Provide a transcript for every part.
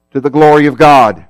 to the glory of God.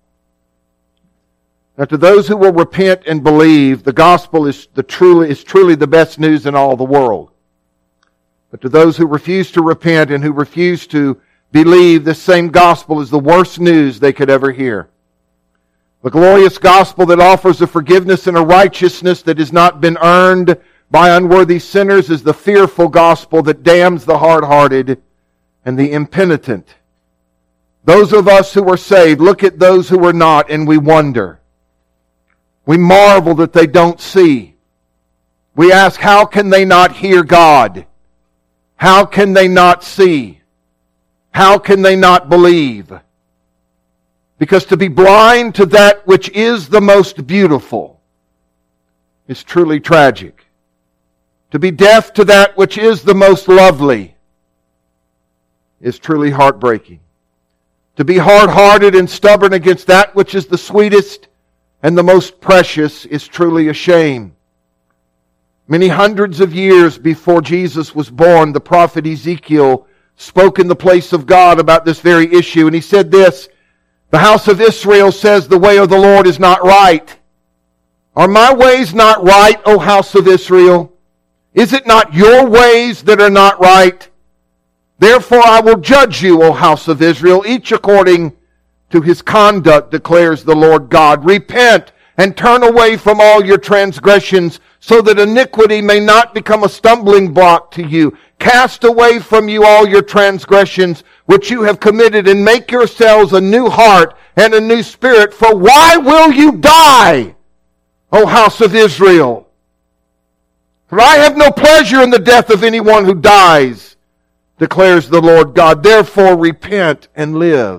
Now, to those who will repent and believe, the gospel is truly the best news in all the world. But to those who refuse to repent and who refuse to believe, this same gospel is the worst news they could ever hear. The glorious gospel that offers a forgiveness and a righteousness that has not been earned by unworthy sinners is the fearful gospel that damns the hard-hearted and the impenitent. Those of us who are saved look at those who are not and we wonder. We marvel that they don't see. We ask, how can they not hear God? How can they not see? How can they not believe? Because to be blind to that which is the most beautiful is truly tragic. To be deaf to that which is the most lovely is truly heartbreaking. To be hard-hearted and stubborn against that which is the sweetest and the most precious is truly a shame. Many hundreds of years before Jesus was born, the prophet Ezekiel spoke in the place of God about this very issue. And he said this, "The house of Israel says the way of the Lord is not right. Are my ways not right, O house of Israel? Is it not your ways that are not right? Therefore I will judge you, O house of Israel, each according to his conduct, declares the Lord God. Repent and turn away from all your transgressions, so that iniquity may not become a stumbling block to you. Cast away from you all your transgressions which you have committed, and make yourselves a new heart and a new spirit. For why will you die, O house of Israel? For I have no pleasure in the death of anyone who dies, declares the Lord God. Therefore repent and live."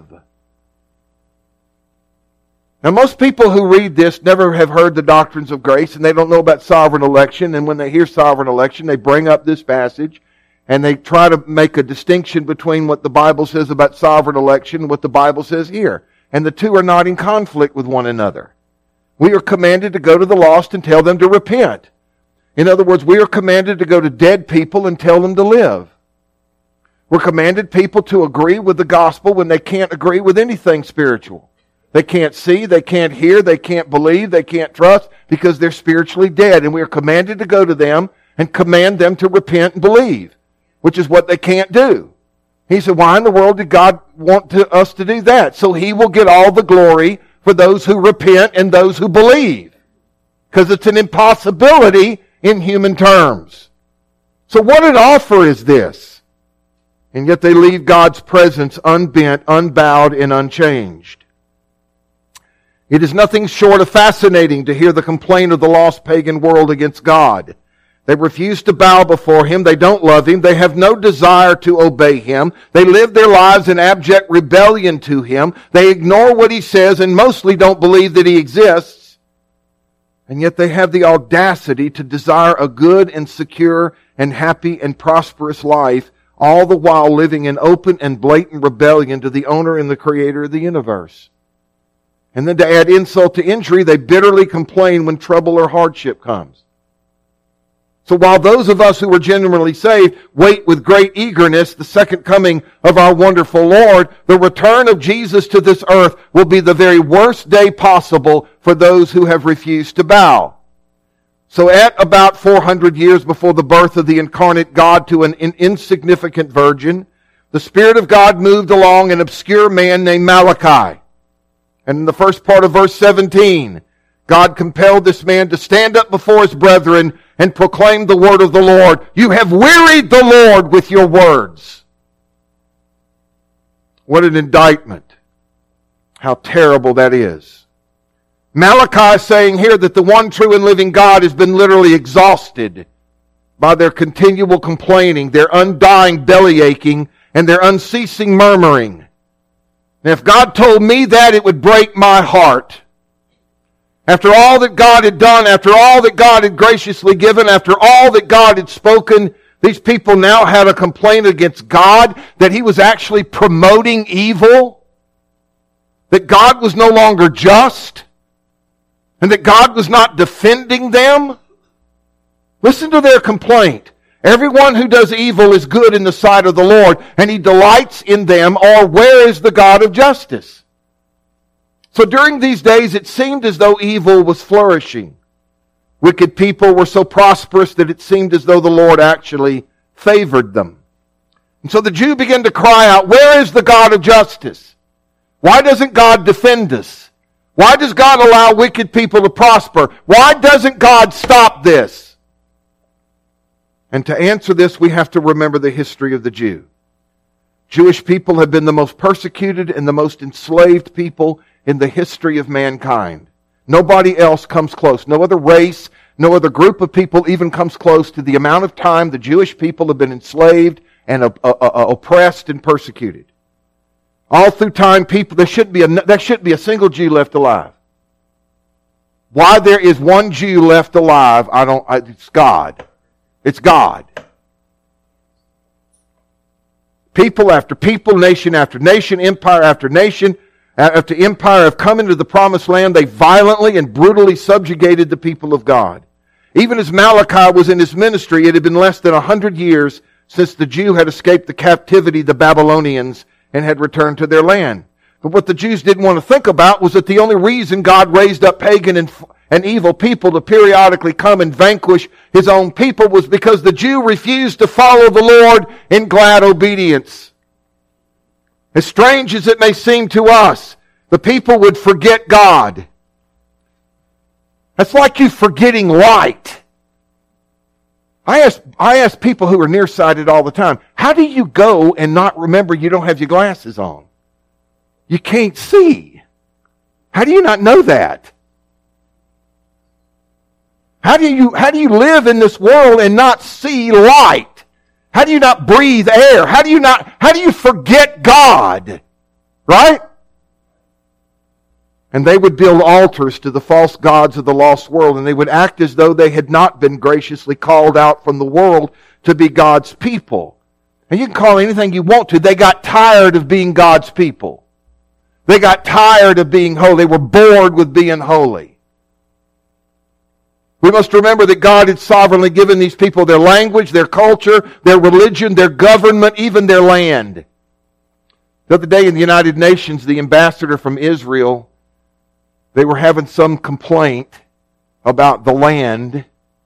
Now, most people who read this never have heard the doctrines of grace, and they don't know about sovereign election. And when they hear sovereign election, they bring up this passage, and they try to make a distinction between what the Bible says about sovereign election and what the Bible says here. And the two are not in conflict with one another. We are commanded to go to the lost and tell them to repent. In other words, we are commanded to go to dead people and tell them to live. We're commanded people to agree with the gospel when they can't agree with anything spiritual. They can't see, they can't hear, they can't believe, they can't trust because they're spiritually dead. And we are commanded to go to them and command them to repent and believe, which is what they can't do. He said, why in the world did God want us to do that? So He will get all the glory for those who repent and those who believe. Because it's an impossibility in human terms. So what an offer is this? And yet they leave God's presence unbent, unbowed, and unchanged. It is nothing short of fascinating to hear the complaint of the lost pagan world against God. They refuse to bow before Him. They don't love Him. They have no desire to obey Him. They live their lives in abject rebellion to Him. They ignore what He says and mostly don't believe that He exists. And yet they have the audacity to desire a good and secure and happy and prosperous life, all the while living in open and blatant rebellion to the owner and the creator of the universe. And then to add insult to injury, they bitterly complain when trouble or hardship comes. So while those of us who are genuinely saved wait with great eagerness the second coming of our wonderful Lord, the return of Jesus to this earth will be the very worst day possible for those who have refused to bow. So at about 400 years before the birth of the incarnate God to an insignificant virgin, the Spirit of God moved along an obscure man named Malachi. And in the first part of verse 17, God compelled this man to stand up before his brethren and proclaim the word of the Lord. You have wearied the Lord with your words. What an indictment. How terrible that is. Malachi is saying here that the one true and living God has been literally exhausted by their continual complaining, their undying belly aching, and their unceasing murmuring. And if God told me that, it would break my heart. After all that God had done, after all that God had graciously given, after all that God had spoken, these people now had a complaint against God that He was actually promoting evil, that God was no longer just, and that God was not defending them. Listen to their complaint. Everyone who does evil is good in the sight of the Lord, and He delights in them. Or where is the God of justice? So during these days, it seemed as though evil was flourishing. Wicked people were so prosperous that it seemed as though the Lord actually favored them. And so the Jew began to cry out, where is the God of justice? Why doesn't God defend us? Why does God allow wicked people to prosper? Why doesn't God stop this? And to answer this, we have to remember the history of the Jew. Jewish people have been the most persecuted and the most enslaved people in the history of mankind. Nobody else comes close. No other race, no other group of people even comes close to the amount of time the Jewish people have been enslaved and oppressed and persecuted. All through time, there shouldn't be a single Jew left alive. Why there is one Jew left alive, it's God. It's God. People after people, nation after nation, empire after nation after empire have come into the promised land. They violently and brutally subjugated the people of God. Even as Malachi was in his ministry, it had been less than 100 years since the Jew had escaped the captivity of the Babylonians and had returned to their land. But what the Jews didn't want to think about was that the only reason God raised up pagan and evil people to periodically come and vanquish His own people was because the Jew refused to follow the Lord in glad obedience. As strange as it may seem to us, the people would forget God. That's like you forgetting light. I ask people who are nearsighted all the time, how do you go and not remember you don't have your glasses on? You can't see. How do you not know that? How do you live in this world and not see light? How do you not breathe air? How do you forget God? Right? And they would build altars to the false gods of the lost world, and they would act as though they had not been graciously called out from the world to be God's people. And you can call it anything you want to. They got tired of being God's people. They got tired of being holy. They were bored with being holy. We must remember that God had sovereignly given these people their language, their culture, their religion, their government, even their land. The other day in the United Nations, the ambassador from Israel, they were having some complaint about the land.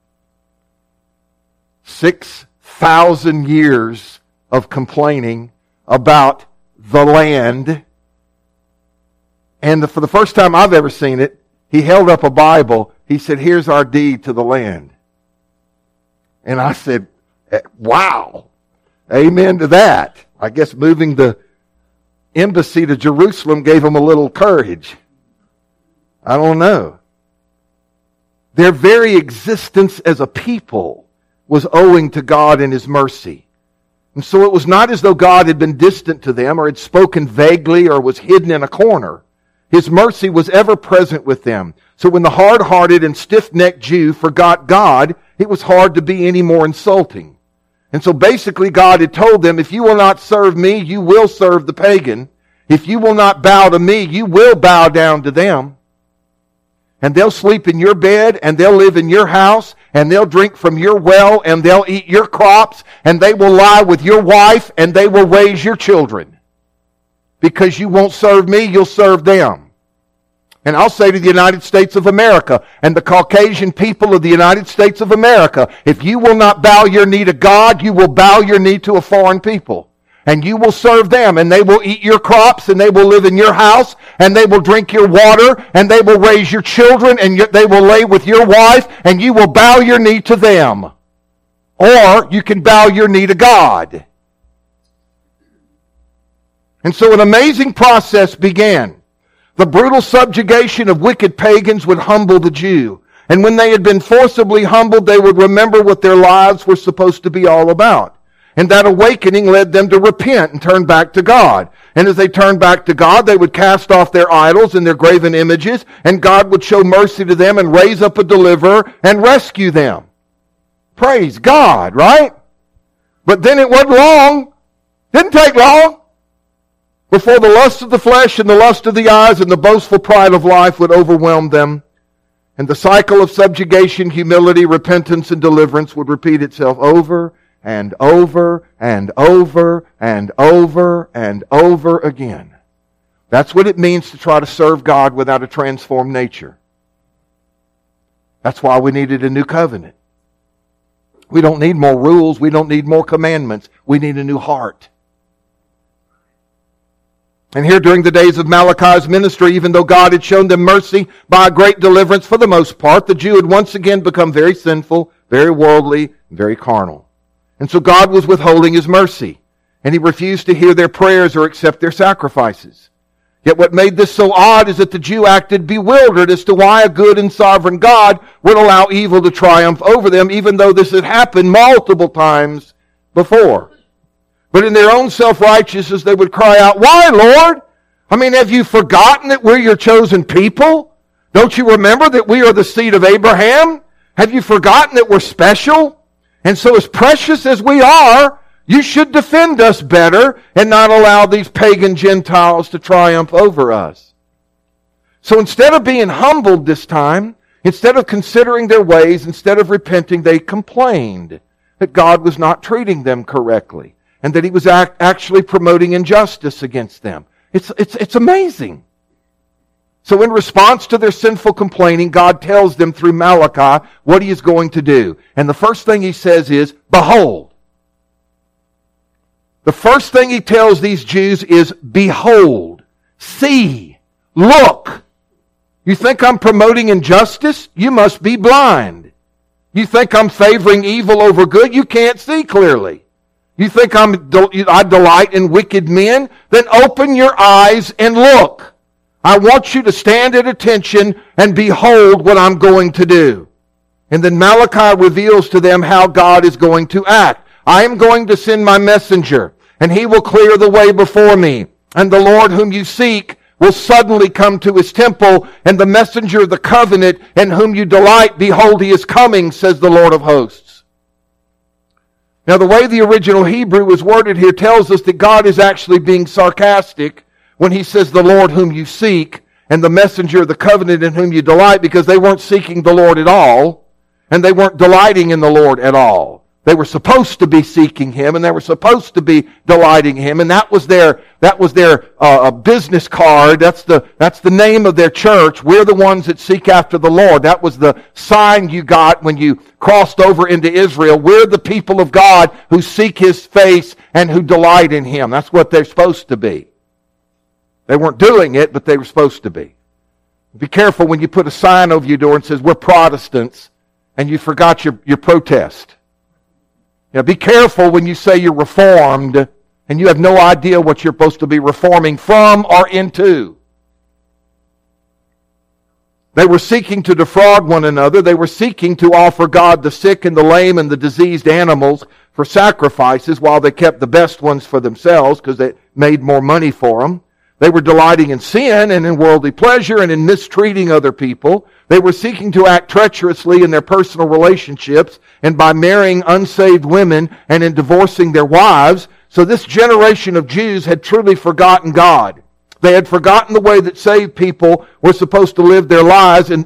6,000 years of complaining about the land. And for the first time I've ever seen it, he held up a Bible. He said, here's our deed to the land. And I said, wow. Amen to that. I guess moving the embassy to Jerusalem gave them a little courage. I don't know. Their very existence as a people was owing to God and His mercy. And so it was not as though God had been distant to them or had spoken vaguely or was hidden in a corner. His mercy was ever present with them. So when the hard-hearted and stiff-necked Jew forgot God, it was hard to be any more insulting. And so basically God had told them, if you will not serve me, you will serve the pagan. If you will not bow to me, you will bow down to them. And they'll sleep in your bed, and they'll live in your house, and they'll drink from your well, and they'll eat your crops, and they will lie with your wife, and they will raise your children. Because you won't serve me, you'll serve them. And I'll say to the United States of America and the Caucasian people of the United States of America, if you will not bow your knee to God, you will bow your knee to a foreign people. And you will serve them, and they will eat your crops, and they will live in your house, and they will drink your water, and they will raise your children, and they will lay with your wife, and you will bow your knee to them. Or you can bow your knee to God. And so an amazing process began. The brutal subjugation of wicked pagans would humble the Jew. And when they had been forcibly humbled, they would remember what their lives were supposed to be all about. And that awakening led them to repent and turn back to God. And as they turned back to God, they would cast off their idols and their graven images, and God would show mercy to them and raise up a deliverer and rescue them. Praise God, right? But then it wasn't long. Didn't take long before the lust of the flesh and the lust of the eyes and the boastful pride of life would overwhelm them. And the cycle of subjugation, humility, repentance, and deliverance would repeat itself over and over and over and over and over again. That's what it means to try to serve God without a transformed nature. That's why we needed a new covenant. We don't need more rules. We don't need more commandments. We need a new heart. And here during the days of Malachi's ministry, even though God had shown them mercy by a great deliverance for the most part, the Jew had once again become very sinful, very worldly, very carnal. And so God was withholding His mercy, and He refused to hear their prayers or accept their sacrifices. Yet what made this so odd is that the Jew acted bewildered as to why a good and sovereign God would allow evil to triumph over them, even though this had happened multiple times before. But in their own self-righteousness, they would cry out, "Why, Lord? I mean, have you forgotten that we're your chosen people? Don't you remember that we are the seed of Abraham? Have you forgotten that we're special? And so as precious as we are, you should defend us better and not allow these pagan Gentiles to triumph over us." So instead of being humbled this time, instead of considering their ways, instead of repenting, they complained that God was not treating them correctly, and that He was actually promoting injustice against them. It's amazing. So in response to their sinful complaining, God tells them through Malachi what He is going to do. And the first thing He says is, "Behold." The first thing He tells these Jews is, "Behold, see, look." You think I'm promoting injustice? You must be blind. You think I'm favoring evil over good? You can't see clearly. You think I delight in wicked men? Then open your eyes and look. I want you to stand at attention and behold what I'm going to do. And then Malachi reveals to them how God is going to act. "I am going to send my messenger, and he will clear the way before me. And the Lord whom you seek will suddenly come to His temple, and the messenger of the covenant in whom you delight, behold, he is coming, says the Lord of hosts." Now, the way the original Hebrew was worded here tells us that God is actually being sarcastic when He says the Lord whom you seek and the messenger of the covenant in whom you delight, because they weren't seeking the Lord at all, and they weren't delighting in the Lord at all. They were supposed to be seeking Him, and they were supposed to be delighting Him, and that was their business card. That's the name of their church. We're the ones that seek after the Lord. That was the sign you got when you crossed over into Israel. We're the people of God who seek His face and who delight in Him. That's what they're supposed to be. They weren't doing it, but they were supposed to be. Be careful when you put a sign over your door and says, "We're Protestants," and you forgot your protest. Be careful when you say you're Reformed and you have no idea what you're supposed to be reforming from or into. They were seeking to defraud one another. They were seeking to offer God the sick and the lame and the diseased animals for sacrifices while they kept the best ones for themselves because they made more money for them. They were delighting in sin and in worldly pleasure and in mistreating other people. They were seeking to act treacherously in their personal relationships and by marrying unsaved women and in divorcing their wives. So this generation of Jews had truly forgotten God. They had forgotten the way that saved people were supposed to live their lives, and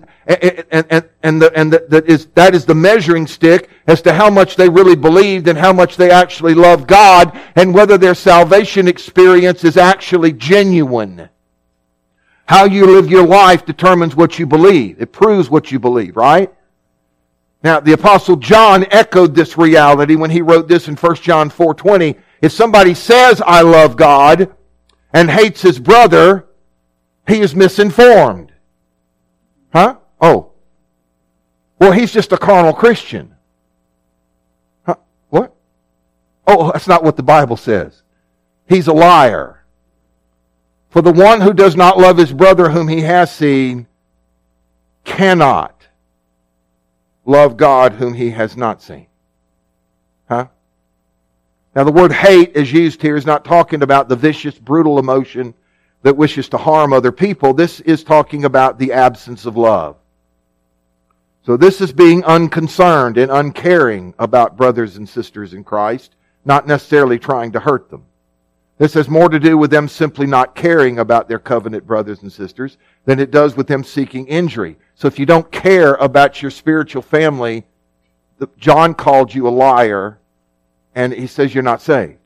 that is the measuring stick as to how much they really believed and how much they actually loved God, and whether their salvation experience is actually genuine. How you live your life determines what you believe. It proves what you believe, right? Now, the Apostle John echoed this reality when he wrote this in 1 John 4:20. If somebody says, "I love God," and hates his brother, he is misinformed. Huh? Oh. Well, he's just a carnal Christian. Huh? What? Oh, that's not what the Bible says. He's a liar. For the one who does not love his brother whom he has seen cannot love God whom he has not seen. Huh? Now, the word hate is used here is not talking about the vicious, brutal emotion that wishes to harm other people. This is talking about the absence of love. So this is being unconcerned and uncaring about brothers and sisters in Christ, not necessarily trying to hurt them. This has more to do with them simply not caring about their covenant brothers and sisters than it does with them seeking injury. So if you don't care about your spiritual family, John called you a liar and he says you're not saved.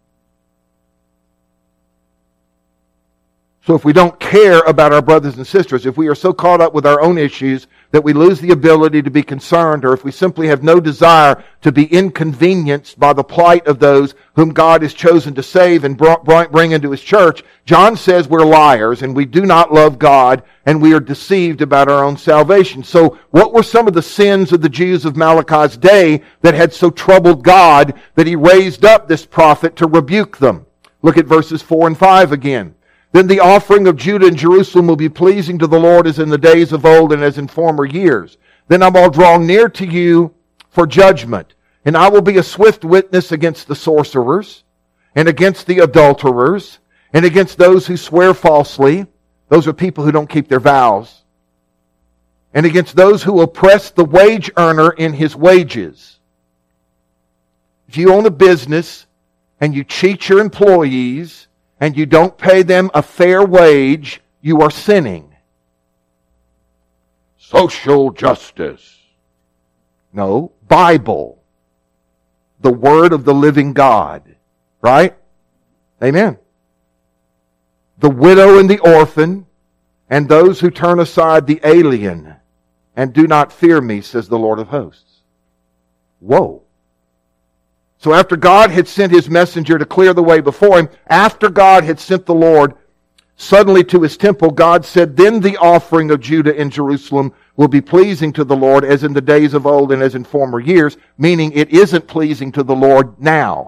So if we don't care about our brothers and sisters, if we are so caught up with our own issues that we lose the ability to be concerned, or if we simply have no desire to be inconvenienced by the plight of those whom God has chosen to save and bring into His church, John says we're liars and we do not love God and we are deceived about our own salvation. So what were some of the sins of the Jews of Malachi's day that had so troubled God that He raised up this prophet to rebuke them? Look at verses 4 and 5 again. Then the offering of Judah and Jerusalem will be pleasing to the Lord as in the days of old and as in former years. Then I will draw near to you for judgment, and I will be a swift witness against the sorcerers, and against the adulterers, and against those who swear falsely. Those are people who don't keep their vows. And against those who oppress the wage earner in his wages. If you own a business and you cheat your employees, and you don't pay them a fair wage, you are sinning. Social justice. No, Bible. The Word of the living God. Right? Amen. The widow and the orphan, and those who turn aside the alien, and do not fear me, says the Lord of hosts. Whoa. So after God had sent His messenger to clear the way before Him, after God had sent the Lord suddenly to His temple, God said, then the offering of Judah and Jerusalem will be pleasing to the Lord as in the days of old and as in former years, meaning it isn't pleasing to the Lord now.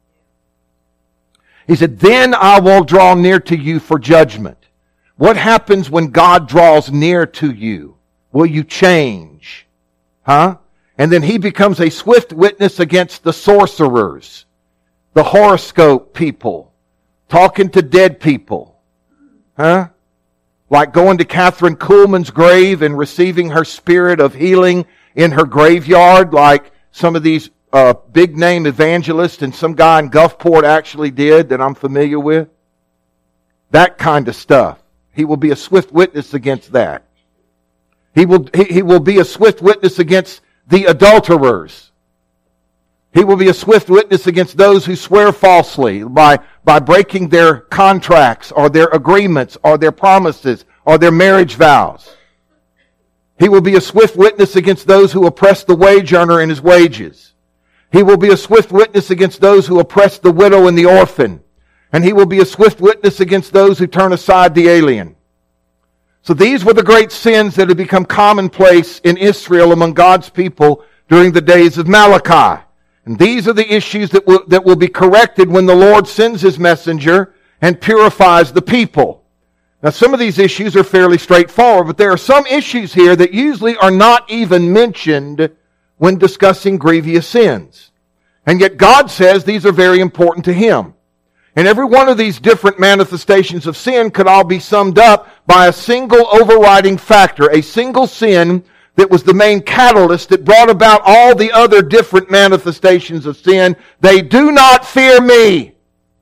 He said, then I will draw near to you for judgment. What happens when God draws near to you? Will you change? Huh? And then He becomes a swift witness against the sorcerers, the horoscope people, talking to dead people. Huh? Like going to Catherine Kuhlman's grave and receiving her spirit of healing in her graveyard, like some of these big name evangelists and some guy in Gulfport actually did that I'm familiar with. That kind of stuff. He will be a swift witness against that. He will be a swift witness against the adulterers. He will be a swift witness against those who swear falsely by breaking their contracts or their agreements or their promises or their marriage vows. He will be a swift witness against those who oppress the wage earner in his wages. He will be a swift witness against those who oppress the widow and the orphan. And He will be a swift witness against those who turn aside the alien. So these were the great sins that had become commonplace in Israel among God's people during the days of Malachi. And these are the issues that will be corrected when the Lord sends His messenger and purifies the people. Now some of these issues are fairly straightforward, but there are some issues here that usually are not even mentioned when discussing grievous sins. And yet God says these are very important to Him. And every one of these different manifestations of sin could all be summed up by a single overriding factor, a single sin that was the main catalyst that brought about all the other different manifestations of sin. They do not fear me.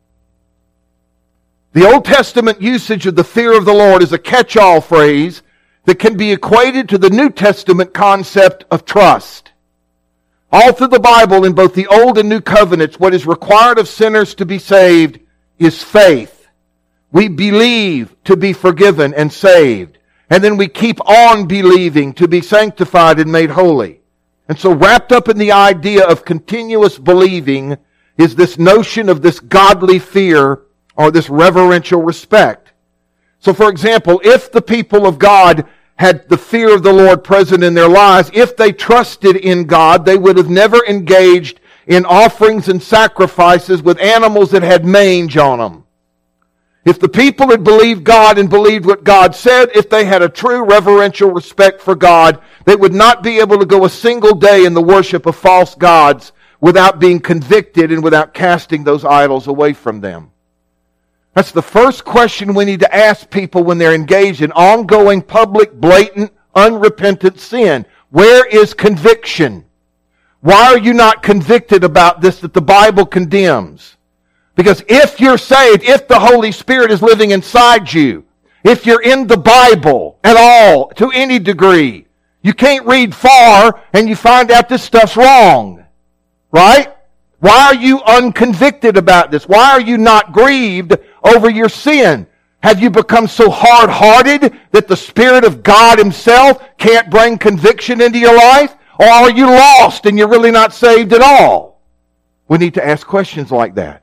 The Old Testament usage of the fear of the Lord is a catch-all phrase that can be equated to the New Testament concept of trust. All through the Bible, in both the Old and New Covenants, what is required of sinners to be saved is faith. We believe to be forgiven and saved. And then we keep on believing to be sanctified and made holy. And so wrapped up in the idea of continuous believing is this notion of this godly fear or this reverential respect. So for example, if the people of God had the fear of the Lord present in their lives, if they trusted in God, they would have never engaged in offerings and sacrifices with animals that had mange on them. If the people had believed God and believed what God said, if they had a true reverential respect for God, they would not be able to go a single day in the worship of false gods without being convicted and without casting those idols away from them. That's the first question we need to ask people when they're engaged in ongoing, public, blatant, unrepentant sin. Where is conviction? Why are you not convicted about this that the Bible condemns? Because if you're saved, if the Holy Spirit is living inside you, if you're in the Bible at all, to any degree, you can't read far and you find out this stuff's wrong. Right? Why are you unconvicted about this? Why are you not grieved over your sin? Have you become so hard-hearted that the Spirit of God Himself can't bring conviction into your life? Or are you lost and you're really not saved at all? We need to ask questions like that.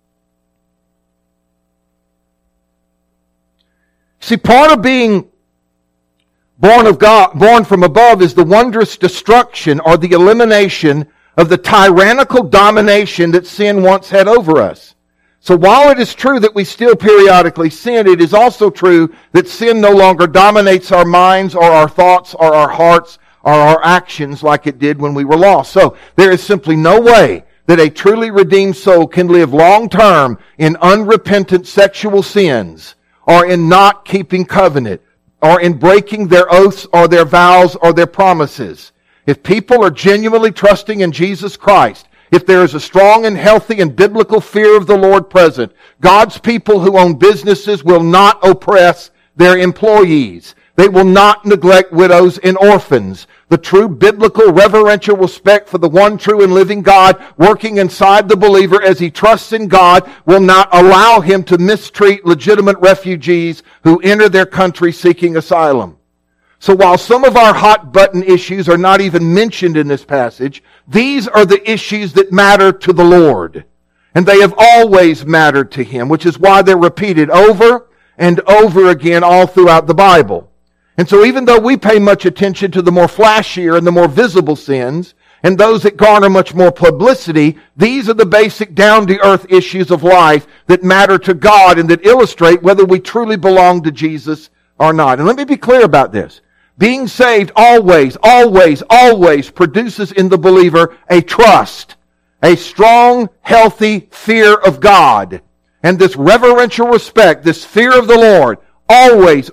See, part of being born of God, born from above, is the wondrous destruction or the elimination of the tyrannical domination that sin once had over us. So while it is true that we still periodically sin, it is also true that sin no longer dominates our minds or our thoughts or our hearts or our actions like it did when we were lost. So there is simply no way that a truly redeemed soul can live long term in unrepentant sexual sins, or in not keeping covenant, or in breaking their oaths or their vows or their promises. If people are genuinely trusting in Jesus Christ, if there is a strong and healthy and biblical fear of the Lord present, God's people who own businesses will not oppress their employees. They will not neglect widows and orphans. The true biblical reverential respect for the one true and living God working inside the believer as he trusts in God will not allow him to mistreat legitimate refugees who enter their country seeking asylum. So while some of our hot button issues are not even mentioned in this passage, these are the issues that matter to the Lord. And they have always mattered to Him, which is why they're repeated over and over again all throughout the Bible. And so even though we pay much attention to the more flashier and the more visible sins, and those that garner much more publicity, these are the basic down-to-earth issues of life that matter to God and that illustrate whether we truly belong to Jesus or not. And let me be clear about this. Being saved always produces in the believer a trust, a strong, healthy fear of God. And this reverential respect, this fear of the Lord, always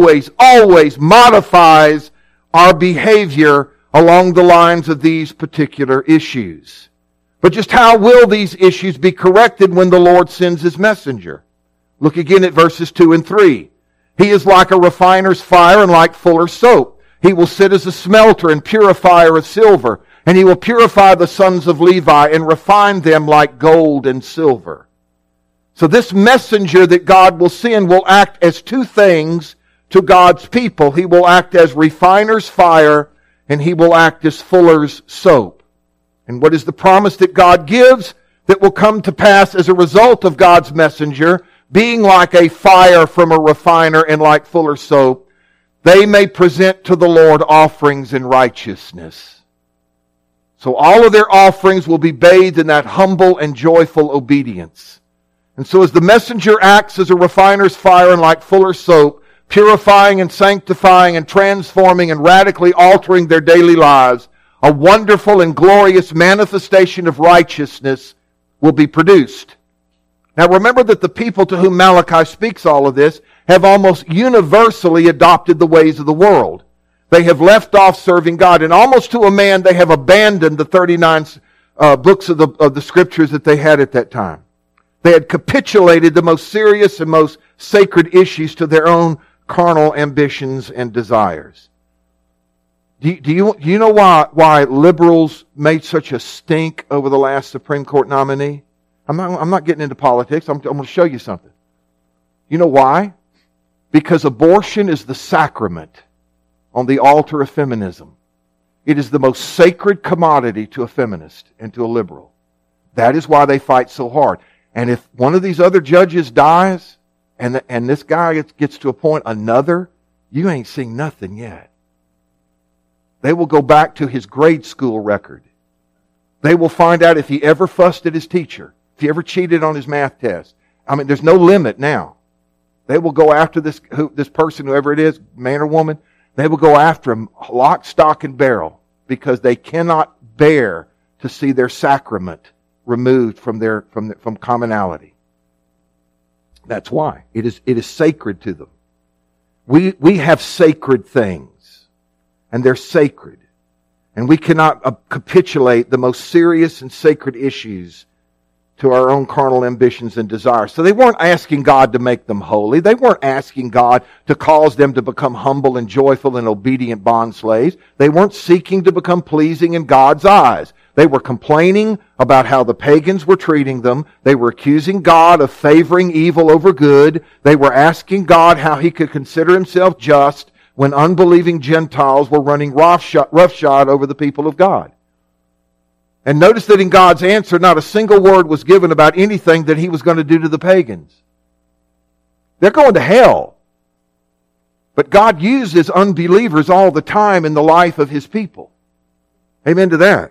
modifies our behavior along the lines of these particular issues. But just how will these issues be corrected when the Lord sends His messenger? Look again at verses 2 and 3. He is like a refiner's fire and like fuller's soap. He will sit as a smelter and purifier of silver, and He will purify the sons of Levi and refine them like gold and silver. So this messenger that God will send will act as two things to God's people. He will act as refiner's fire, and He will act as fuller's soap. And what is the promise that God gives that will come to pass as a result of God's messenger being like a fire from a refiner and like fuller's soap? They may present to the Lord offerings in righteousness. So all of their offerings will be bathed in that humble and joyful obedience. And so as the messenger acts as a refiner's fire and like fuller's soap, purifying and sanctifying and transforming and radically altering their daily lives, a wonderful and glorious manifestation of righteousness will be produced. Now remember that the people to whom Malachi speaks all of this have almost universally adopted the ways of the world. They have left off serving God, and almost to a man they have abandoned the 39 books of the scriptures that they had at that time. They had capitulated the most serious and most sacred issues to their own carnal ambitions and desires. Do you know why liberals made such a stink over the last Supreme Court nominee? I'm not getting into politics. I'm going to show you something. You know why? Because abortion is the sacrament on the altar of feminism. It is the most sacred commodity to a feminist and to a liberal. That is why they fight so hard. And if one of these other judges dies, and this guy gets to appoint another, you ain't seen nothing yet. They will go back to his grade school record. They will find out if he ever fussed at his teacher, if he ever cheated on his math test. I mean, there's no limit now. They will go after this person, whoever it is, man or woman. They will go after him lock, stock, and barrel because they cannot bear to see their sacrament removed from commonality. That's why. It is sacred to them. We have sacred things, and they're sacred. And we cannot capitulate the most serious and sacred issues to our own carnal ambitions and desires. So they weren't asking God to make them holy. They weren't asking God to cause them to become humble and joyful and obedient bondslaves. They weren't seeking to become pleasing in God's eyes. They were complaining about how the pagans were treating them. They were accusing God of favoring evil over good. They were asking God how He could consider Himself just when unbelieving Gentiles were running roughshod over the people of God. And notice that in God's answer, not a single word was given about anything that He was going to do to the pagans. They're going to hell. But God uses unbelievers all the time in the life of His people. Amen to that.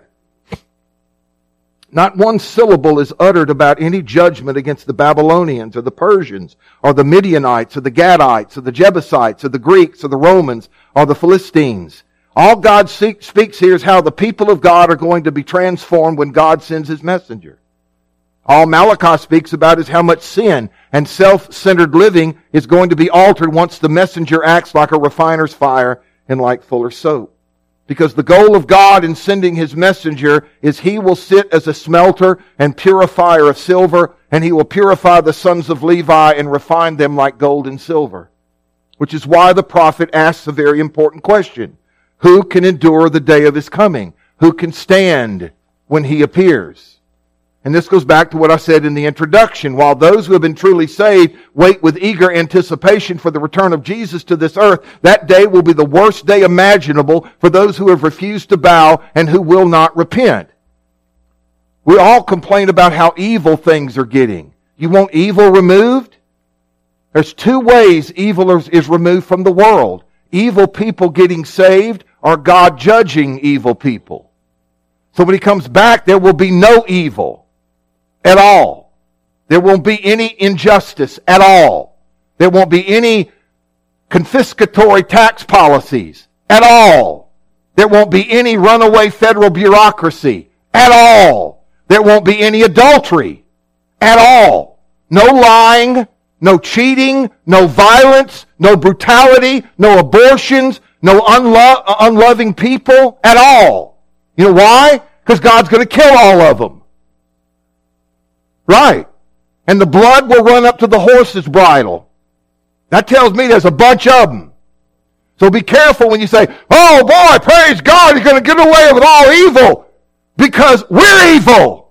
Not one syllable is uttered about any judgment against the Babylonians or the Persians or the Midianites or the Gadites or the Jebusites or the Greeks or the Romans or the Philistines. All God speaks here is how the people of God are going to be transformed when God sends His messenger. All Malachi speaks about is how much sin and self-centered living is going to be altered once the messenger acts like a refiner's fire and like fuller's soap. Because the goal of God in sending His messenger is He will sit as a smelter and purifier of silver, and He will purify the sons of Levi and refine them like gold and silver. Which is why the prophet asks a very important question. Who can endure the day of His coming? Who can stand when He appears? And this goes back to what I said in the introduction. While those who have been truly saved wait with eager anticipation for the return of Jesus to this earth, that day will be the worst day imaginable for those who have refused to bow and who will not repent. We all complain about how evil things are getting. You want evil removed? There's two ways evil is removed from the world. Evil people getting saved or God judging evil people. So when He comes back, there will be no evil at all. There won't be any injustice at all. There won't be any confiscatory tax policies at all. There won't be any runaway federal bureaucracy at all. There won't be any adultery at all. No lying, no cheating, no violence, no brutality, no abortions, no unloving people at all. You know why? Because God's going to kill all of them. Right. And the blood will run up to the horse's bridle. That tells me there's a bunch of them. So be careful when you say, oh boy, praise God, He's going to get away with all evil. Because we're evil.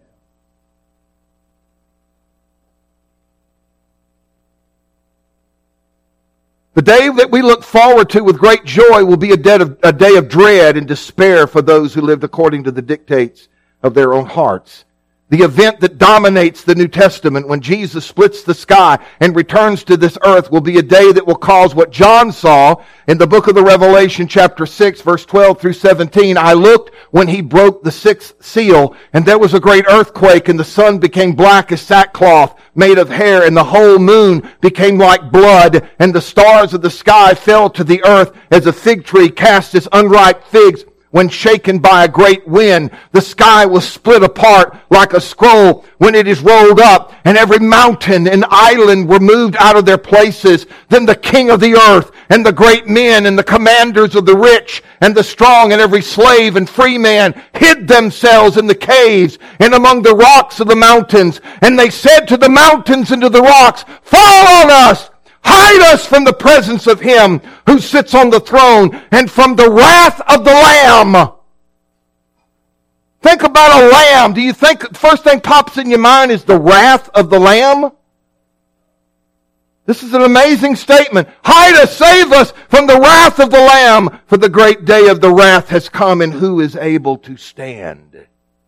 The day that we look forward to with great joy will be a day of dread and despair for those who lived according to the dictates of their own hearts. The event that dominates the New Testament when Jesus splits the sky and returns to this earth will be a day that will cause what John saw in the book of the Revelation chapter 6 verse 12 through 17. I looked when He broke the sixth seal, and there was a great earthquake, and the sun became black as sackcloth made of hair, and the whole moon became like blood, and the stars of the sky fell to the earth as a fig tree casts its unripe figs when shaken by a great wind. The sky was split apart like a scroll when it is rolled up, and every mountain and island were moved out of their places. Then the king of the earth and the great men and the commanders of the rich and the strong and every slave and free man hid themselves in the caves and among the rocks of the mountains. And they said to the mountains and to the rocks, fall on us! Hide us from the presence of Him who sits on the throne and from the wrath of the Lamb. Think about a lamb. Do you think the first thing pops in your mind is the wrath of the Lamb? This is an amazing statement. Hide us, save us from the wrath of the Lamb, for the great day of the wrath has come, and who is able to stand?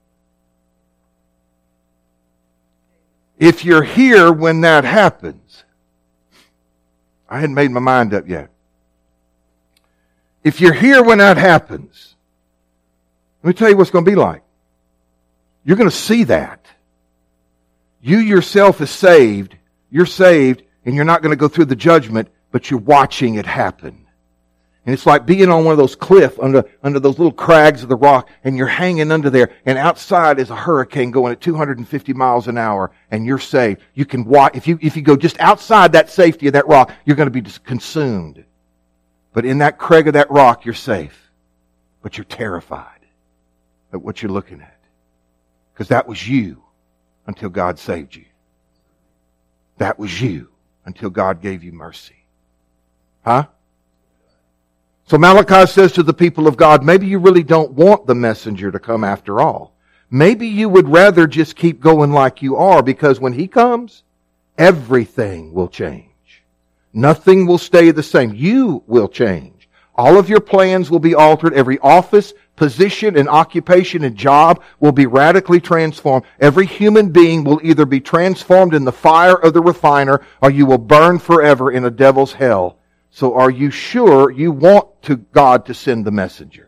If you're here when that happens, I hadn't made my mind up yet. If you're here when that happens, let me tell you what's going to be like. You're going to see that. You yourself is saved. You're saved, and you're not going to go through the judgment, but you're watching it happen. And it's like being on one of those cliffs under those little crags of the rock, and you're hanging under there, and outside is a hurricane going at 250 miles an hour, and you're saved. You can watch. If you go just outside that safety of that rock, you're going to be consumed. But in that crag of that rock, you're safe. But you're terrified at what you're looking at. Because that was you until God saved you. That was you until God gave you mercy. Huh? So Malachi says to the people of God, maybe you really don't want the messenger to come after all. Maybe you would rather just keep going like you are, because when he comes, everything will change. Nothing will stay the same. You will change. All of your plans will be altered. Every office, position, and occupation and job will be radically transformed. Every human being will either be transformed in the fire of the refiner, or you will burn forever in a devil's hell. So are you sure you want God to send the messenger?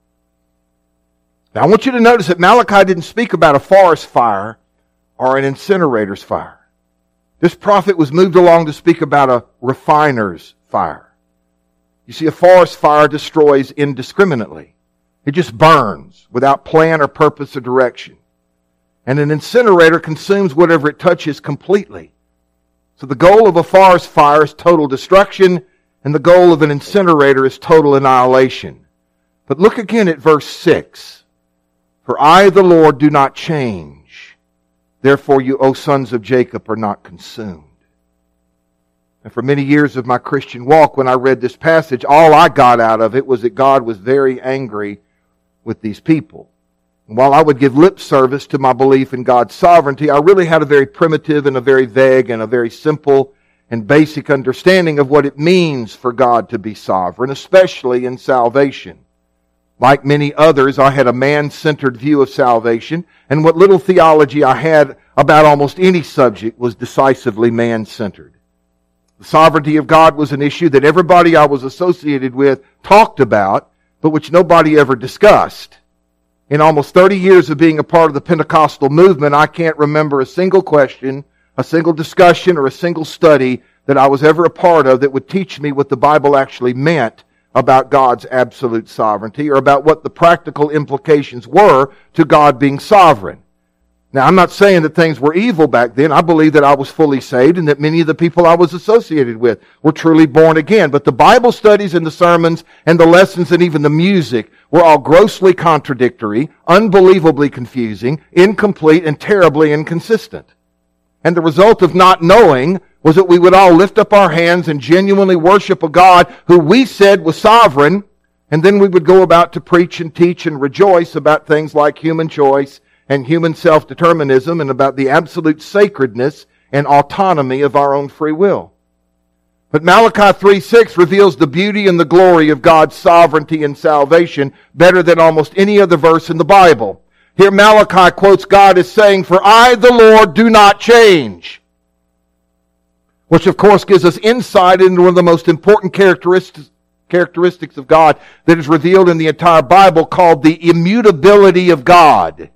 Now I want you to notice that Malachi didn't speak about a forest fire or an incinerator's fire. This prophet was moved along to speak about a refiner's fire. You see, a forest fire destroys indiscriminately. It just burns without plan or purpose or direction. And an incinerator consumes whatever it touches completely. So the goal of a forest fire is total destruction, and the goal of an incinerator is total annihilation. But look again at verse 6. For I, the Lord, do not change. Therefore you, O sons of Jacob, are not consumed. And for many years of my Christian walk, when I read this passage, all I got out of it was that God was very angry with these people. And while I would give lip service to my belief in God's sovereignty, I really had a very primitive and a very vague and a very simple and basic understanding of what it means for God to be sovereign, especially in salvation. Like many others, I had a man-centered view of salvation, and what little theology I had about almost any subject was decisively man-centered. The sovereignty of God was an issue that everybody I was associated with talked about, but which nobody ever discussed. In almost 30 years of being a part of the Pentecostal movement, I can't remember a single question, a single discussion, or a single study that I was ever a part of that would teach me what the Bible actually meant about God's absolute sovereignty, or about what the practical implications were to God being sovereign. Now, I'm not saying that things were evil back then. I believe that I was fully saved and that many of the people I was associated with were truly born again. But the Bible studies and the sermons and the lessons and even the music were all grossly contradictory, unbelievably confusing, incomplete, and terribly inconsistent. And the result of not knowing was that we would all lift up our hands and genuinely worship a God who we said was sovereign, and then we would go about to preach and teach and rejoice about things like human choice and human self-determinism, and about the absolute sacredness and autonomy of our own free will. But Malachi 3:6 reveals the beauty and the glory of God's sovereignty and salvation better than almost any other verse in the Bible. Here Malachi quotes God as saying, "For I, the Lord, do not change." Which of course gives us insight into one of the most important characteristics of God that is revealed in the entire Bible, called the immutability of God.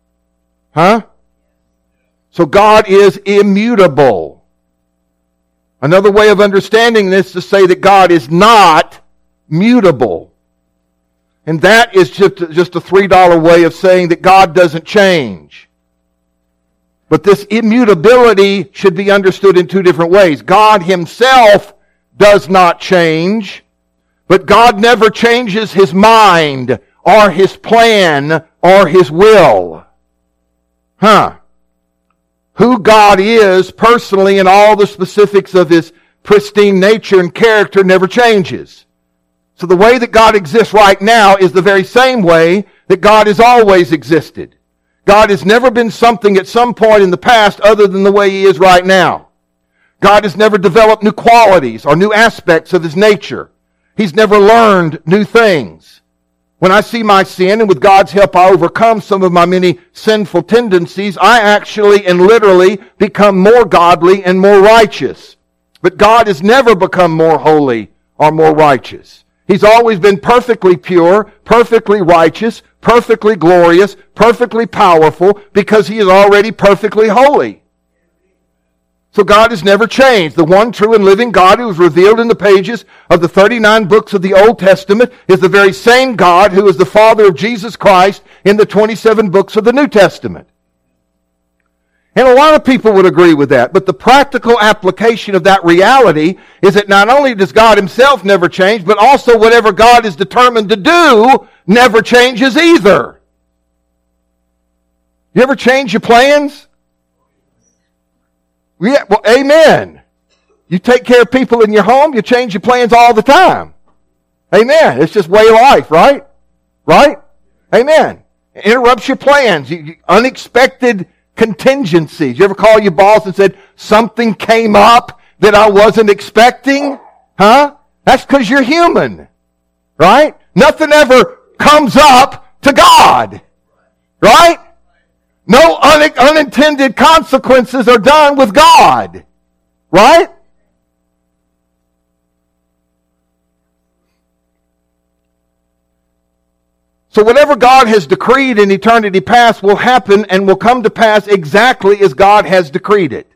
So God is immutable. Another way of understanding this is to say that God is not mutable. And that is just a $3 way of saying that God doesn't change. But this immutability should be understood in two different ways. God Himself does not change, but God never changes His mind or His plan or His will. Who God is personally and all the specifics of His pristine nature and character never changes. So the way that God exists right now is the very same way that God has always existed. God has never been something at some point in the past other than the way He is right now. God has never developed new qualities or new aspects of His nature. He's never learned new things. When I see my sin, and with God's help I overcome some of my many sinful tendencies, I actually and literally become more godly and more righteous. But God has never become more holy or more righteous. He's always been perfectly pure, perfectly righteous, perfectly glorious, perfectly powerful, because He is already perfectly holy. So God has never changed. The one true and living God who is revealed in the pages of the 39 books of the Old Testament is the very same God who is the Father of Jesus Christ in the 27 books of the New Testament. And a lot of people would agree with that. But the practical application of that reality is that not only does God Himself never change, but also whatever God is determined to do never changes either. You ever change your plans? Yeah, well, amen. You take care of people in your home, you change your plans all the time. Amen. It's just way of life, right? Right? Amen. It interrupts your plans. Unexpected contingencies. You ever call your boss and said, something came up that I wasn't expecting? Huh? That's because you're human. Right? Nothing ever comes up to God. Right? No unintended consequences are done with God. Right? So whatever God has decreed in eternity past will happen and will come to pass exactly as God has decreed it.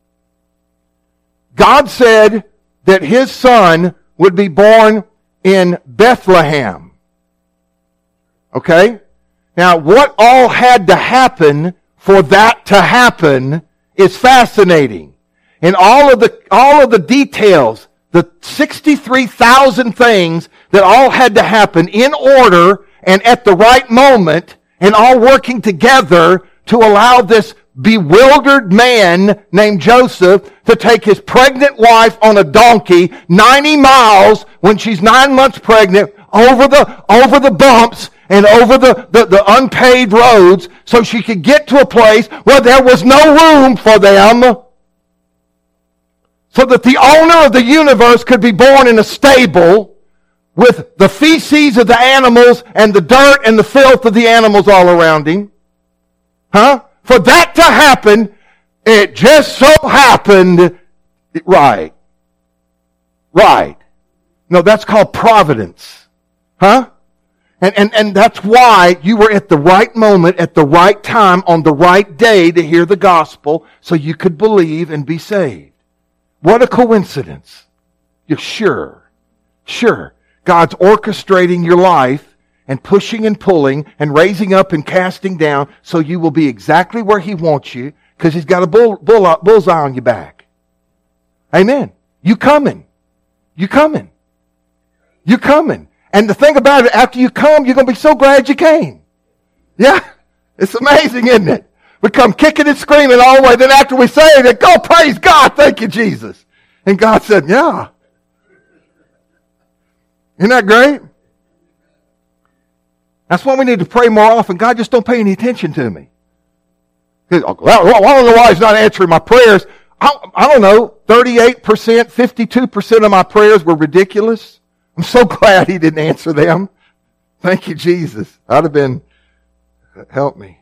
God said that His Son would be born in Bethlehem. Okay? Now, what all had to happen for that to happen is fascinating. And all of the details, the 63,000 things that all had to happen in order and at the right moment, and all working together to allow this bewildered man named Joseph to take his pregnant wife on a donkey 90 miles when she's 9 months pregnant over the bumps and over the unpaved roads so she could get to a place where there was no room for them, so that the owner of the universe could be born in a stable with the feces of the animals and the dirt and the filth of the animals all around him. Huh? For that to happen, it just so happened right. Right. No, that's called providence. Huh? And that's why you were at the right moment, at the right time, on the right day to hear the gospel so you could believe and be saved. What a coincidence. You're sure. Sure. God's orchestrating your life and pushing and pulling and raising up and casting down so you will be exactly where He wants you because He's got a bullseye on your back. Amen. You coming. You coming. You coming. And the thing about it, after you come, you're going to be so glad you came. Yeah. It's amazing, isn't it? We come kicking and screaming all the way. Then after we say it, go praise God. Thank you, Jesus. And God said, yeah. Isn't that great? That's why we need to pray more often. God, just don't pay any attention to me. Well, I don't know why He's not answering my prayers. I don't know, 38%, 52% of my prayers were ridiculous. I'm so glad He didn't answer them. Thank you, Jesus. I'd have been, help me.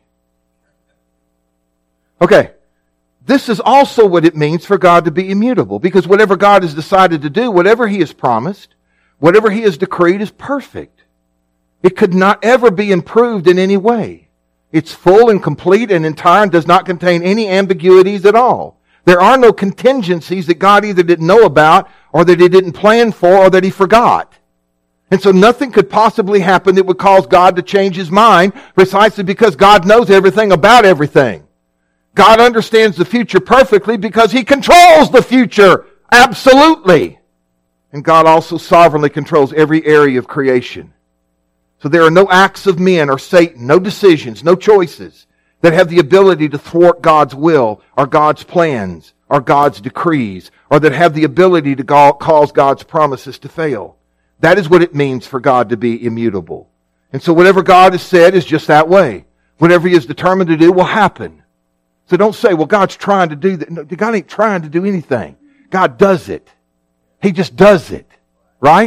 Okay. This is also what it means for God to be immutable. Because whatever God has decided to do, whatever He has promised, whatever He has decreed is perfect. It could not ever be improved in any way. It's full and complete and entire and does not contain any ambiguities at all. There are no contingencies that God either didn't know about or that He didn't plan for or that He forgot. And so nothing could possibly happen that would cause God to change His mind precisely because God knows everything about everything. God understands the future perfectly because He controls the future absolutely. And God also sovereignly controls every area of creation. So there are no acts of men or Satan, no decisions, no choices that have the ability to thwart God's will or God's plans or God's decrees or that have the ability to cause God's promises to fail. That is what it means for God to be immutable. And so whatever God has said is just that way. Whatever He is determined to do will happen. So don't say, well, God's trying to do that. No, God ain't trying to do anything. God does it. He just does it, right?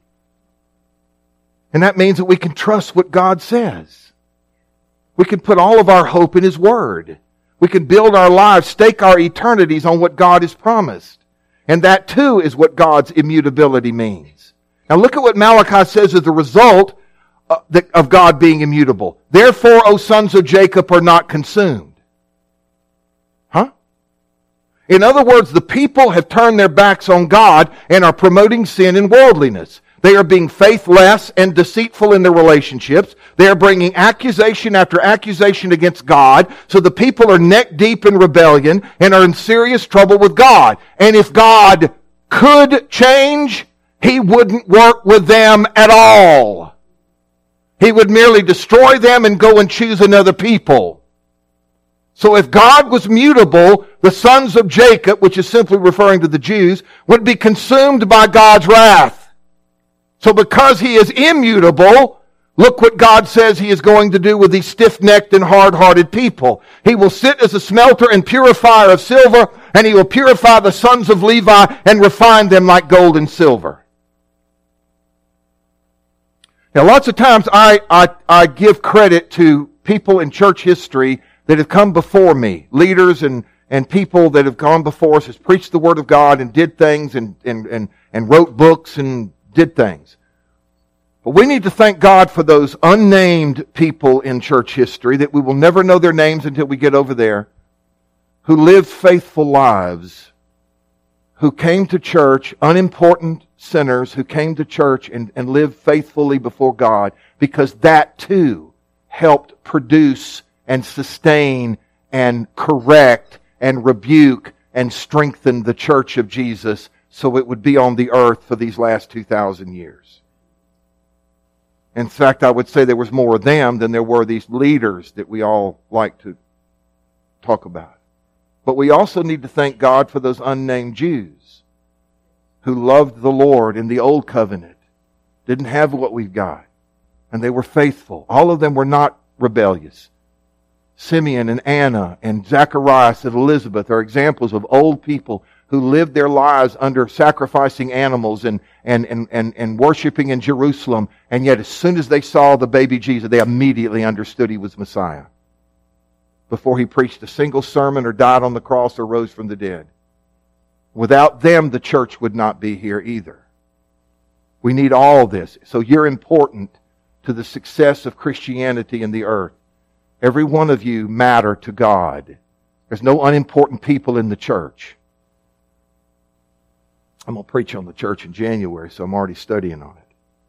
And that means that we can trust what God says. We can put all of our hope in His Word. We can build our lives, stake our eternities on what God has promised. And that too is what God's immutability means. Now look at what Malachi says as the result of God being immutable. Therefore, O sons of Jacob, are not consumed. Huh? In other words, the people have turned their backs on God and are promoting sin and worldliness. They are being faithless and deceitful in their relationships. They are bringing accusation after accusation against God. So the people are neck deep in rebellion and are in serious trouble with God. And if God could change, He wouldn't work with them at all. He would merely destroy them and go and choose another people. So if God was mutable, the sons of Jacob, which is simply referring to the Jews, would be consumed by God's wrath. So because He is immutable, look what God says He is going to do with these stiff-necked and hard-hearted people. He will sit as a smelter and purifier of silver, and He will purify the sons of Levi and refine them like gold and silver. Now, lots of times I give credit to people in church history that have come before me, leaders and people that have gone before us, has preached the Word of God and did things and wrote books and did things. But we need to thank God for those unnamed people in church history that we will never know their names until we get over there, who lived faithful lives, who came to church, unimportant sinners who came to church and lived faithfully before God, because that too helped produce and sustain and correct and rebuke and strengthen the church of Jesus so it would be on the earth for these last 2,000 years. In fact, I would say there was more of them than there were these leaders that we all like to talk about. But we also need to thank God for those unnamed Jews who loved the Lord in the Old Covenant, didn't have what we've got, and they were faithful. All of them were not rebellious. Simeon and Anna and Zacharias and Elizabeth are examples of old people who lived their lives under sacrificing animals and worshiping in Jerusalem, and yet as soon as they saw the baby Jesus, they immediately understood He was Messiah, before He preached a single sermon or died on the cross or rose from the dead. Without them, the church would not be here either. We need all this. So you're important to the success of Christianity in the earth. Every one of you matter to God. There's no unimportant people in the church. I'm going to preach on the church in January, so I'm already studying on it.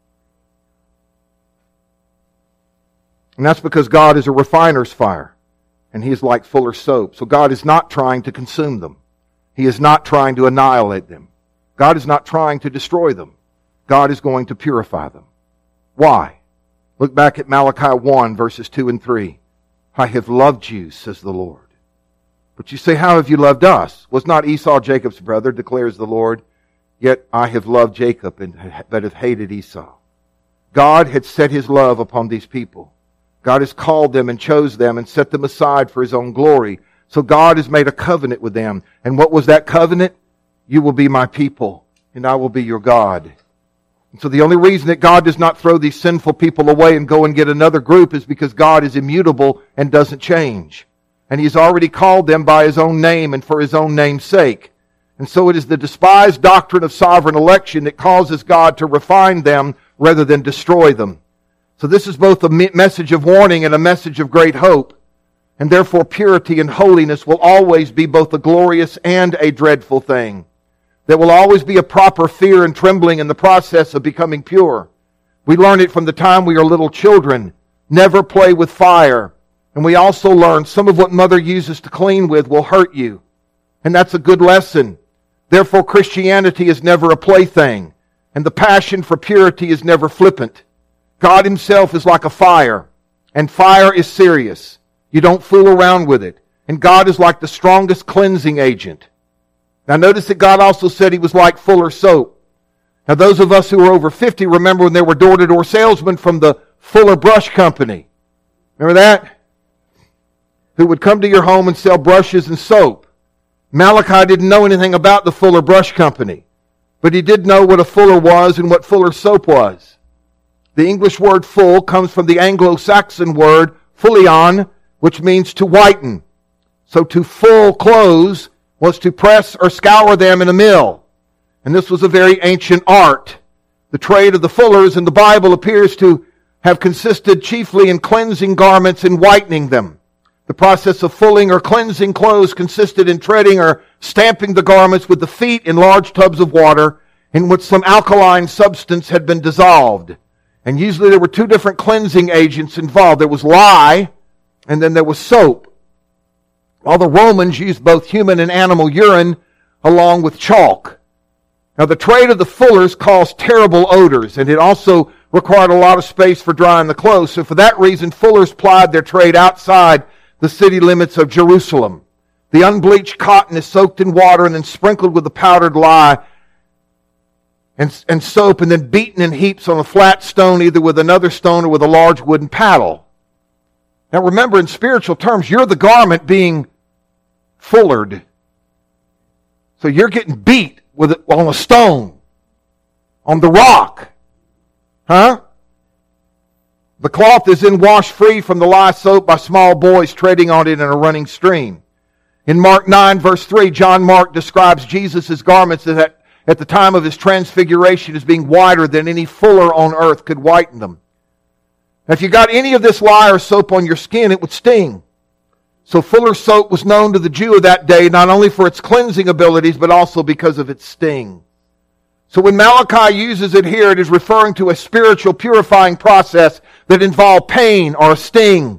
And that's because God is a refiner's fire, and He is like fuller's soap. So God is not trying to consume them. He is not trying to annihilate them. God is not trying to destroy them. God is going to purify them. Why? Look back at Malachi 1, verses 2 and 3. I have loved you, says the Lord. But you say, how have you loved us? Was not Esau Jacob's brother, declares the Lord? Yet I have loved Jacob, but have hated Esau. God had set His love upon these people. God has called them and chose them and set them aside for His own glory. So God has made a covenant with them. And what was that covenant? You will be my people, and I will be your God. And so the only reason that God does not throw these sinful people away and go and get another group is because God is immutable and doesn't change. And He's already called them by His own name and for His own name's sake. And so it is the despised doctrine of sovereign election that causes God to refine them rather than destroy them. So this is both a message of warning and a message of great hope. And therefore purity and holiness will always be both a glorious and a dreadful thing. There will always be a proper fear and trembling in the process of becoming pure. We learn it from the time we are little children. Never play with fire. And we also learn some of what mother uses to clean with will hurt you. And that's a good lesson. Therefore Christianity is never a plaything. And the passion for purity is never flippant. God Himself is like a fire. And fire is serious. You don't fool around with it. And God is like the strongest cleansing agent. Now notice that God also said He was like fuller's soap. Now those of us who are over 50 remember when there were door-to-door salesmen from the Fuller Brush Company. Remember that? Who would come to your home and sell brushes and soap. Malachi didn't know anything about the Fuller Brush Company. But he did know what a fuller was and what fuller's soap was. The English word full comes from the Anglo-Saxon word fullion, which means to whiten. So to full clothes was to press or scour them in a mill. And this was a very ancient art. The trade of the fullers in the Bible appears to have consisted chiefly in cleansing garments and whitening them. The process of fulling or cleansing clothes consisted in treading or stamping the garments with the feet in large tubs of water in which some alkaline substance had been dissolved. And usually there were two different cleansing agents involved. There was lye, and then there was soap. While the Romans used both human and animal urine along with chalk. Now the trade of the fullers caused terrible odors, and it also required a lot of space for drying the clothes. So for that reason, fullers plied their trade outside the city limits of Jerusalem. The unbleached cotton is soaked in water and then sprinkled with the powdered lye. and soap, and then beaten in heaps on a flat stone, either with another stone or with a large wooden paddle. Now remember, in spiritual terms, you're the garment being fullered. So you're getting beat with it on a stone, on the rock. Huh? The cloth is then washed free from the lye soap by small boys treading on it in a running stream. In Mark 9, verse 3, John Mark describes Jesus' garments at the time of his transfiguration as being whiter than any fuller on earth could whiten them. Now, if you got any of this lye or soap on your skin, it would sting. So fuller's soap was known to the Jew of that day not only for its cleansing abilities, but also because of its sting. So when Malachi uses it here, it is referring to a spiritual purifying process that involved pain or a sting.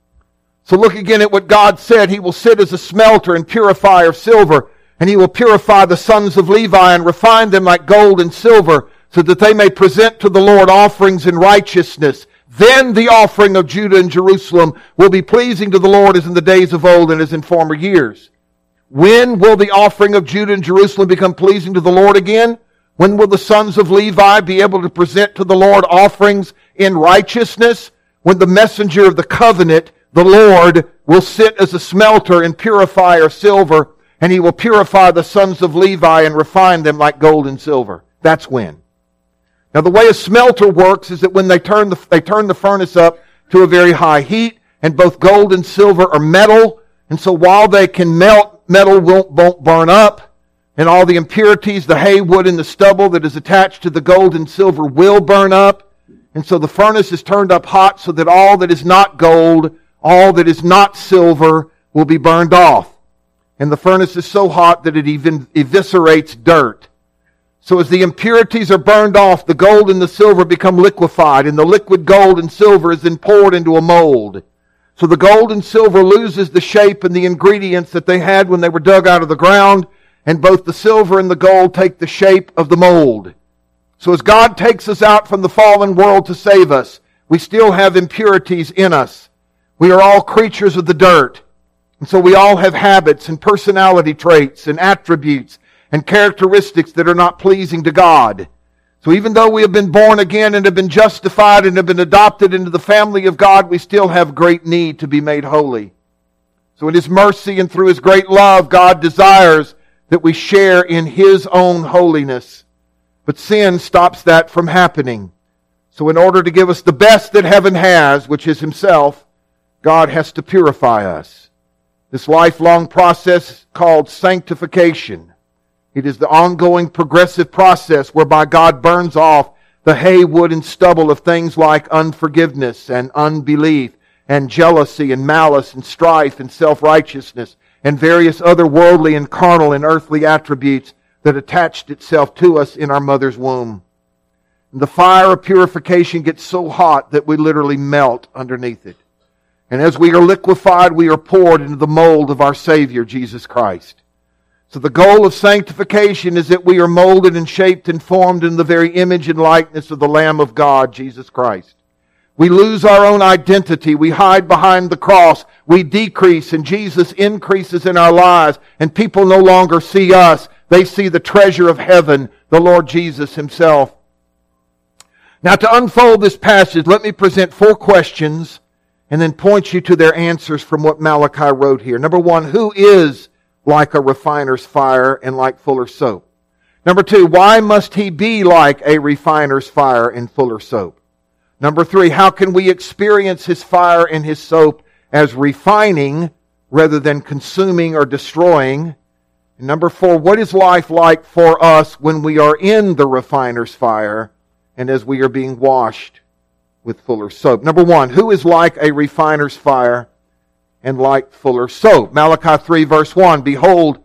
So look again at what God said. He will sit as a smelter and purifier of silver, and he will purify the sons of Levi and refine them like gold and silver, so that they may present to the Lord offerings in righteousness. Then the offering of Judah and Jerusalem will be pleasing to the Lord as in the days of old and as in former years. When will the offering of Judah and Jerusalem become pleasing to the Lord again? When will the sons of Levi be able to present to the Lord offerings in righteousness? When the messenger of the covenant, the Lord, will sit as a smelter and purifier of silver, and he will purify the sons of Levi and refine them like gold and silver. That's when. Now the way a smelter works is that when they turn the furnace up to a very high heat, and both gold and silver are metal, and so while they can melt, metal won't burn up, and all the impurities, the hay, wood, and the stubble that is attached to the gold and silver will burn up. And so the furnace is turned up hot so that all that is not gold, all that is not silver will be burned off. And the furnace is so hot that it even eviscerates dirt. So as the impurities are burned off, the gold and the silver become liquefied, and the liquid gold and silver is then poured into a mold. So the gold and silver loses the shape and the ingredients that they had when they were dug out of the ground, and both the silver and the gold take the shape of the mold. So as God takes us out from the fallen world to save us, we still have impurities in us. We are all creatures of the dirt. And so we all have habits and personality traits and attributes and characteristics that are not pleasing to God. So even though we have been born again and have been justified and have been adopted into the family of God, we still have great need to be made holy. So in His mercy and through His great love, God desires that we share in His own holiness. But sin stops that from happening. So in order to give us the best that heaven has, which is Himself, God has to purify us. This lifelong process called sanctification. It is the ongoing progressive process whereby God burns off the hay, wood, and stubble of things like unforgiveness and unbelief and jealousy and malice and strife and self-righteousness and various other worldly and carnal and earthly attributes that attached itself to us in our mother's womb. And the fire of purification gets so hot that we literally melt underneath it. And as we are liquefied, we are poured into the mold of our Savior, Jesus Christ. So the goal of sanctification is that we are molded and shaped and formed in the very image and likeness of the Lamb of God, Jesus Christ. We lose our own identity. We hide behind the cross. We decrease and Jesus increases in our lives. And people no longer see us. They see the treasure of heaven, the Lord Jesus Himself. Now to unfold this passage, let me present 4 questions and then point you to their answers from what Malachi wrote here. Number 1, who is like a refiner's fire and like fuller's soap? Number 2, why must he be like a refiner's fire and fuller's soap? Number 3, how can we experience His fire and His soap as refining rather than consuming or destroying? And number 4, what is life like for us when we are in the refiner's fire and as we are being washed with fuller's soap? Number 1, who is like a refiner's fire and like fuller's soap? Malachi 3 verse 1, behold,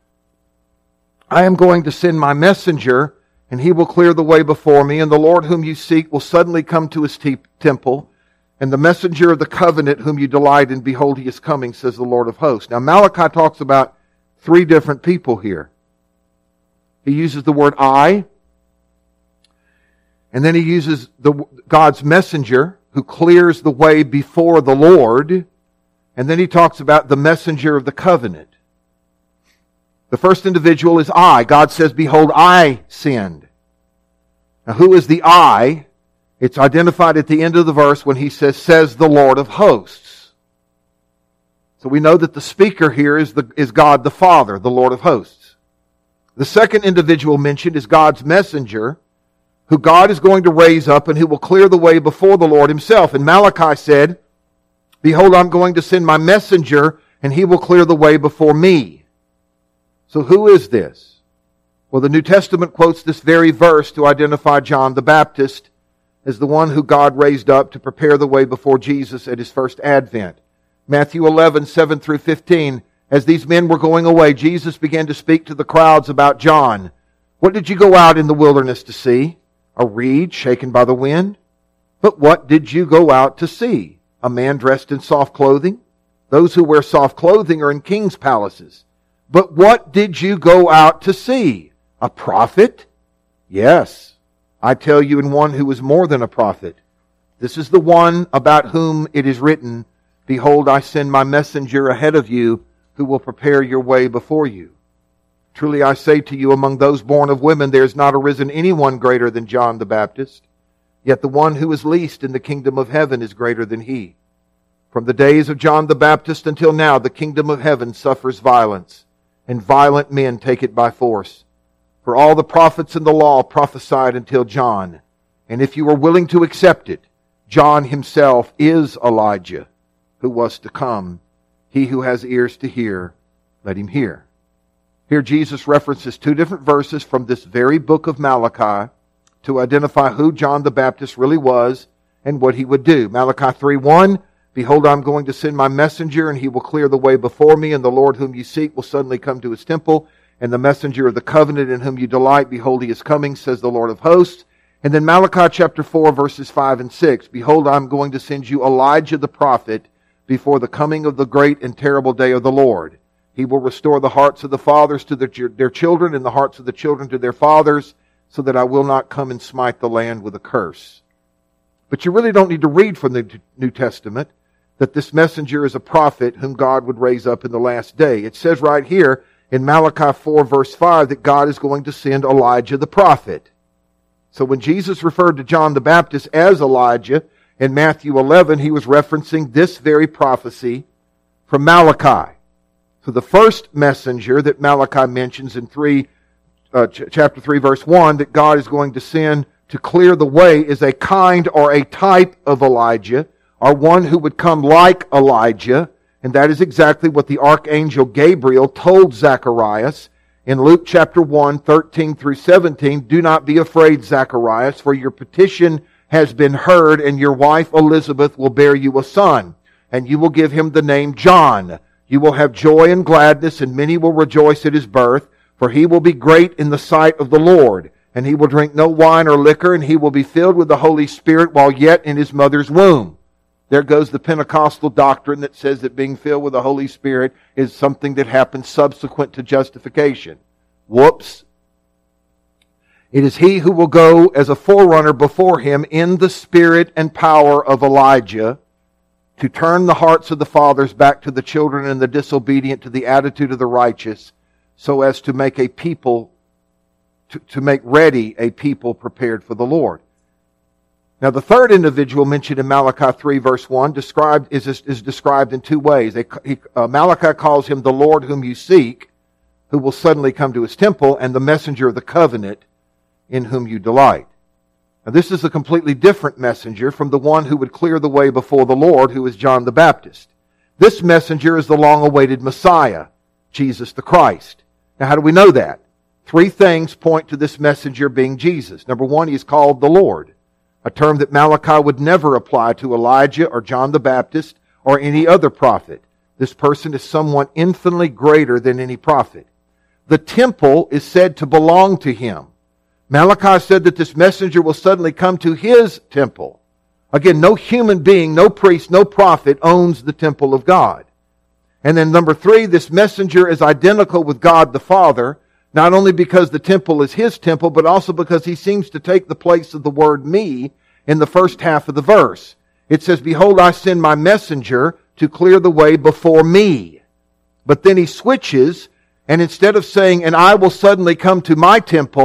I am going to send my messenger, and he will clear the way before me, and the Lord whom you seek will suddenly come to His temple, and the messenger of the covenant whom you delight in, behold, he is coming, says the Lord of hosts. Now Malachi talks about 3 different people here. He uses the word I, and then he uses God's messenger who clears the way before the Lord, and then he talks about the messenger of the covenant. The first individual is I. God says, behold, I sinned. Now, who is the I? It's identified at the end of the verse when he says the Lord of hosts. So we know that the speaker here is God the Father, the Lord of hosts. The second individual mentioned is God's messenger, who God is going to raise up and who will clear the way before the Lord himself. And Malachi said, behold, I'm going to send my messenger and he will clear the way before me. So who is this? Well, the New Testament quotes this very verse to identify John the Baptist as the one who God raised up to prepare the way before Jesus at his first advent. Matthew 11, 7 through 15. As these men were going away, Jesus began to speak to the crowds about John. What did you go out in the wilderness to see? A reed shaken by the wind? But what did you go out to see? A man dressed in soft clothing? Those who wear soft clothing are in king's palaces. But what did you go out to see? A prophet? Yes, I tell you, and one who is more than a prophet. This is the one about whom it is written, behold, I send my messenger ahead of you, who will prepare your way before you. Truly I say to you, among those born of women, there has not arisen anyone greater than John the Baptist. Yet the one who is least in the kingdom of heaven is greater than he. From the days of John the Baptist until now, the kingdom of heaven suffers violence, and violent men take it by force. For all the prophets and the law prophesied until John. And if you are willing to accept it, John himself is Elijah, who was to come. He who has ears to hear, let him hear. Here Jesus references two different verses from this very book of Malachi to identify who John the Baptist really was and what he would do. Malachi 3:1, behold, I'm going to send my messenger, and he will clear the way before me, and the Lord whom you seek will suddenly come to his temple. And the messenger of the covenant in whom you delight, behold, he is coming, says the Lord of hosts. And then Malachi chapter 4, verses 5 and 6, behold, I'm going to send you Elijah the prophet before the coming of the great and terrible day of the Lord. He will restore the hearts of the fathers to their children, and the hearts of the children to their fathers, so that I will not come and smite the land with a curse. But you really don't need to read from the New Testament that this messenger is a prophet whom God would raise up in the last day. It says right here in Malachi 4 verse 5 that God is going to send Elijah the prophet. So when Jesus referred to John the Baptist as Elijah in Matthew 11, he was referencing this very prophecy from Malachi. So the first messenger that Malachi mentions in chapter 3 verse 1 that God is going to send to clear the way is a kind or a type of Elijah, or one who would come like Elijah. And that is exactly what the archangel Gabriel told Zacharias in Luke chapter 1, 13 through 17. Do not be afraid, Zacharias, for your petition has been heard, and your wife Elizabeth will bear you a son, and you will give him the name John. You will have joy and gladness, and many will rejoice at his birth, for he will be great in the sight of the Lord. And he will drink no wine or liquor, and he will be filled with the Holy Spirit while yet in his mother's womb. There goes the Pentecostal doctrine that says that being filled with the Holy Spirit is something that happens subsequent to justification. Whoops. It is he who will go as a forerunner before him in the spirit and power of Elijah to turn the hearts of the fathers back to the children and the disobedient to the attitude of the righteous, so as to make a people, to make ready a people prepared for the Lord. Now the third individual mentioned in Malachi 3 verse 1 is described in two ways. Malachi calls him the Lord whom you seek, who will suddenly come to his temple, and the messenger of the covenant in whom you delight. Now this is a completely different messenger from the one who would clear the way before the Lord, who is John the Baptist. This messenger is the long-awaited Messiah, Jesus the Christ. Now how do we know that? Three things point to this messenger being Jesus. Number one, he is called the Lord, a term that Malachi would never apply to Elijah or John the Baptist or any other prophet. This person is someone infinitely greater than any prophet. The temple is said to belong to him. Malachi said that this messenger will suddenly come to his temple. Again, no human being, no priest, no prophet owns the temple of God. And then number three, this messenger is identical with God the Father, not only because the temple is his temple, but also because he seems to take the place of the word me in the first half of the verse. It says, behold, I send my messenger to clear the way before me. But then he switches, and instead of saying, and I will suddenly come to my temple,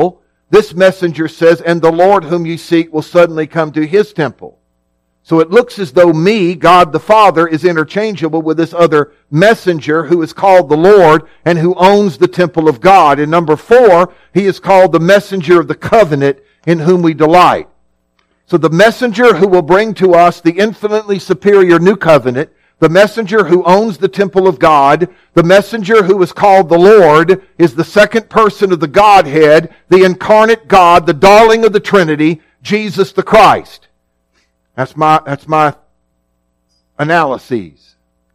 this messenger says, and the Lord whom you seek will suddenly come to his temple. So it looks as though me, God the Father, is interchangeable with this other messenger who is called the Lord and who owns the temple of God. And number 4, he is called the messenger of the covenant in whom we delight. So the messenger who will bring to us the infinitely superior new covenant, the messenger who owns the temple of God, the messenger who is called the Lord, is the second person of the Godhead, the incarnate God, the darling of the Trinity, Jesus the Christ. That's my analyses.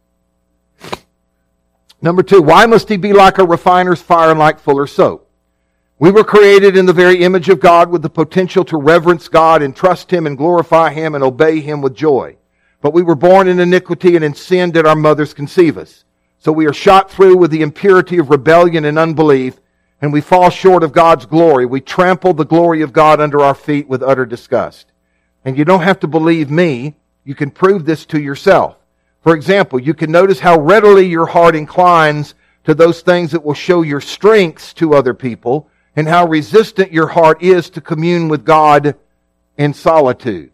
Number 2, why must he be like a refiner's fire and like fuller's soap? We were created in the very image of God with the potential to reverence God and trust Him and glorify Him and obey Him with joy. But we were born in iniquity, and in sin did our mothers conceive us. So we are shot through with the impurity of rebellion and unbelief, and we fall short of God's glory. We trample the glory of God under our feet with utter disgust. And you don't have to believe me. You can prove this to yourself. For example, you can notice how readily your heart inclines to those things that will show your strengths to other people, and how resistant your heart is to commune with God in solitude.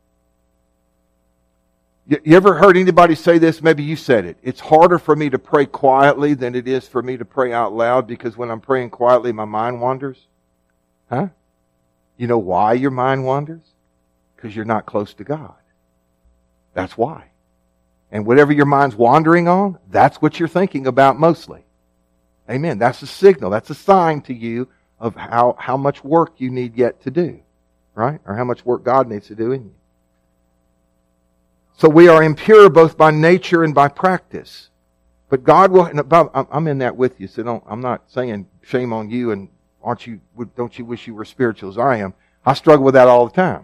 You ever heard anybody say this? Maybe you said it. It's harder for me to pray quietly than it is for me to pray out loud, because when I'm praying quietly, my mind wanders. Huh? You know why your mind wanders? Because you're not close to God. That's why. And whatever your mind's wandering on, that's what you're thinking about mostly. Amen. That's a signal. That's a sign to you of how much work you need yet to do. Right? Or how much work God needs to do in you. So we are impure both by nature and by practice. But God will, I'm in that with you, so I'm not saying shame on you and don't you wish you were spiritual as I am. I struggle with that all the time.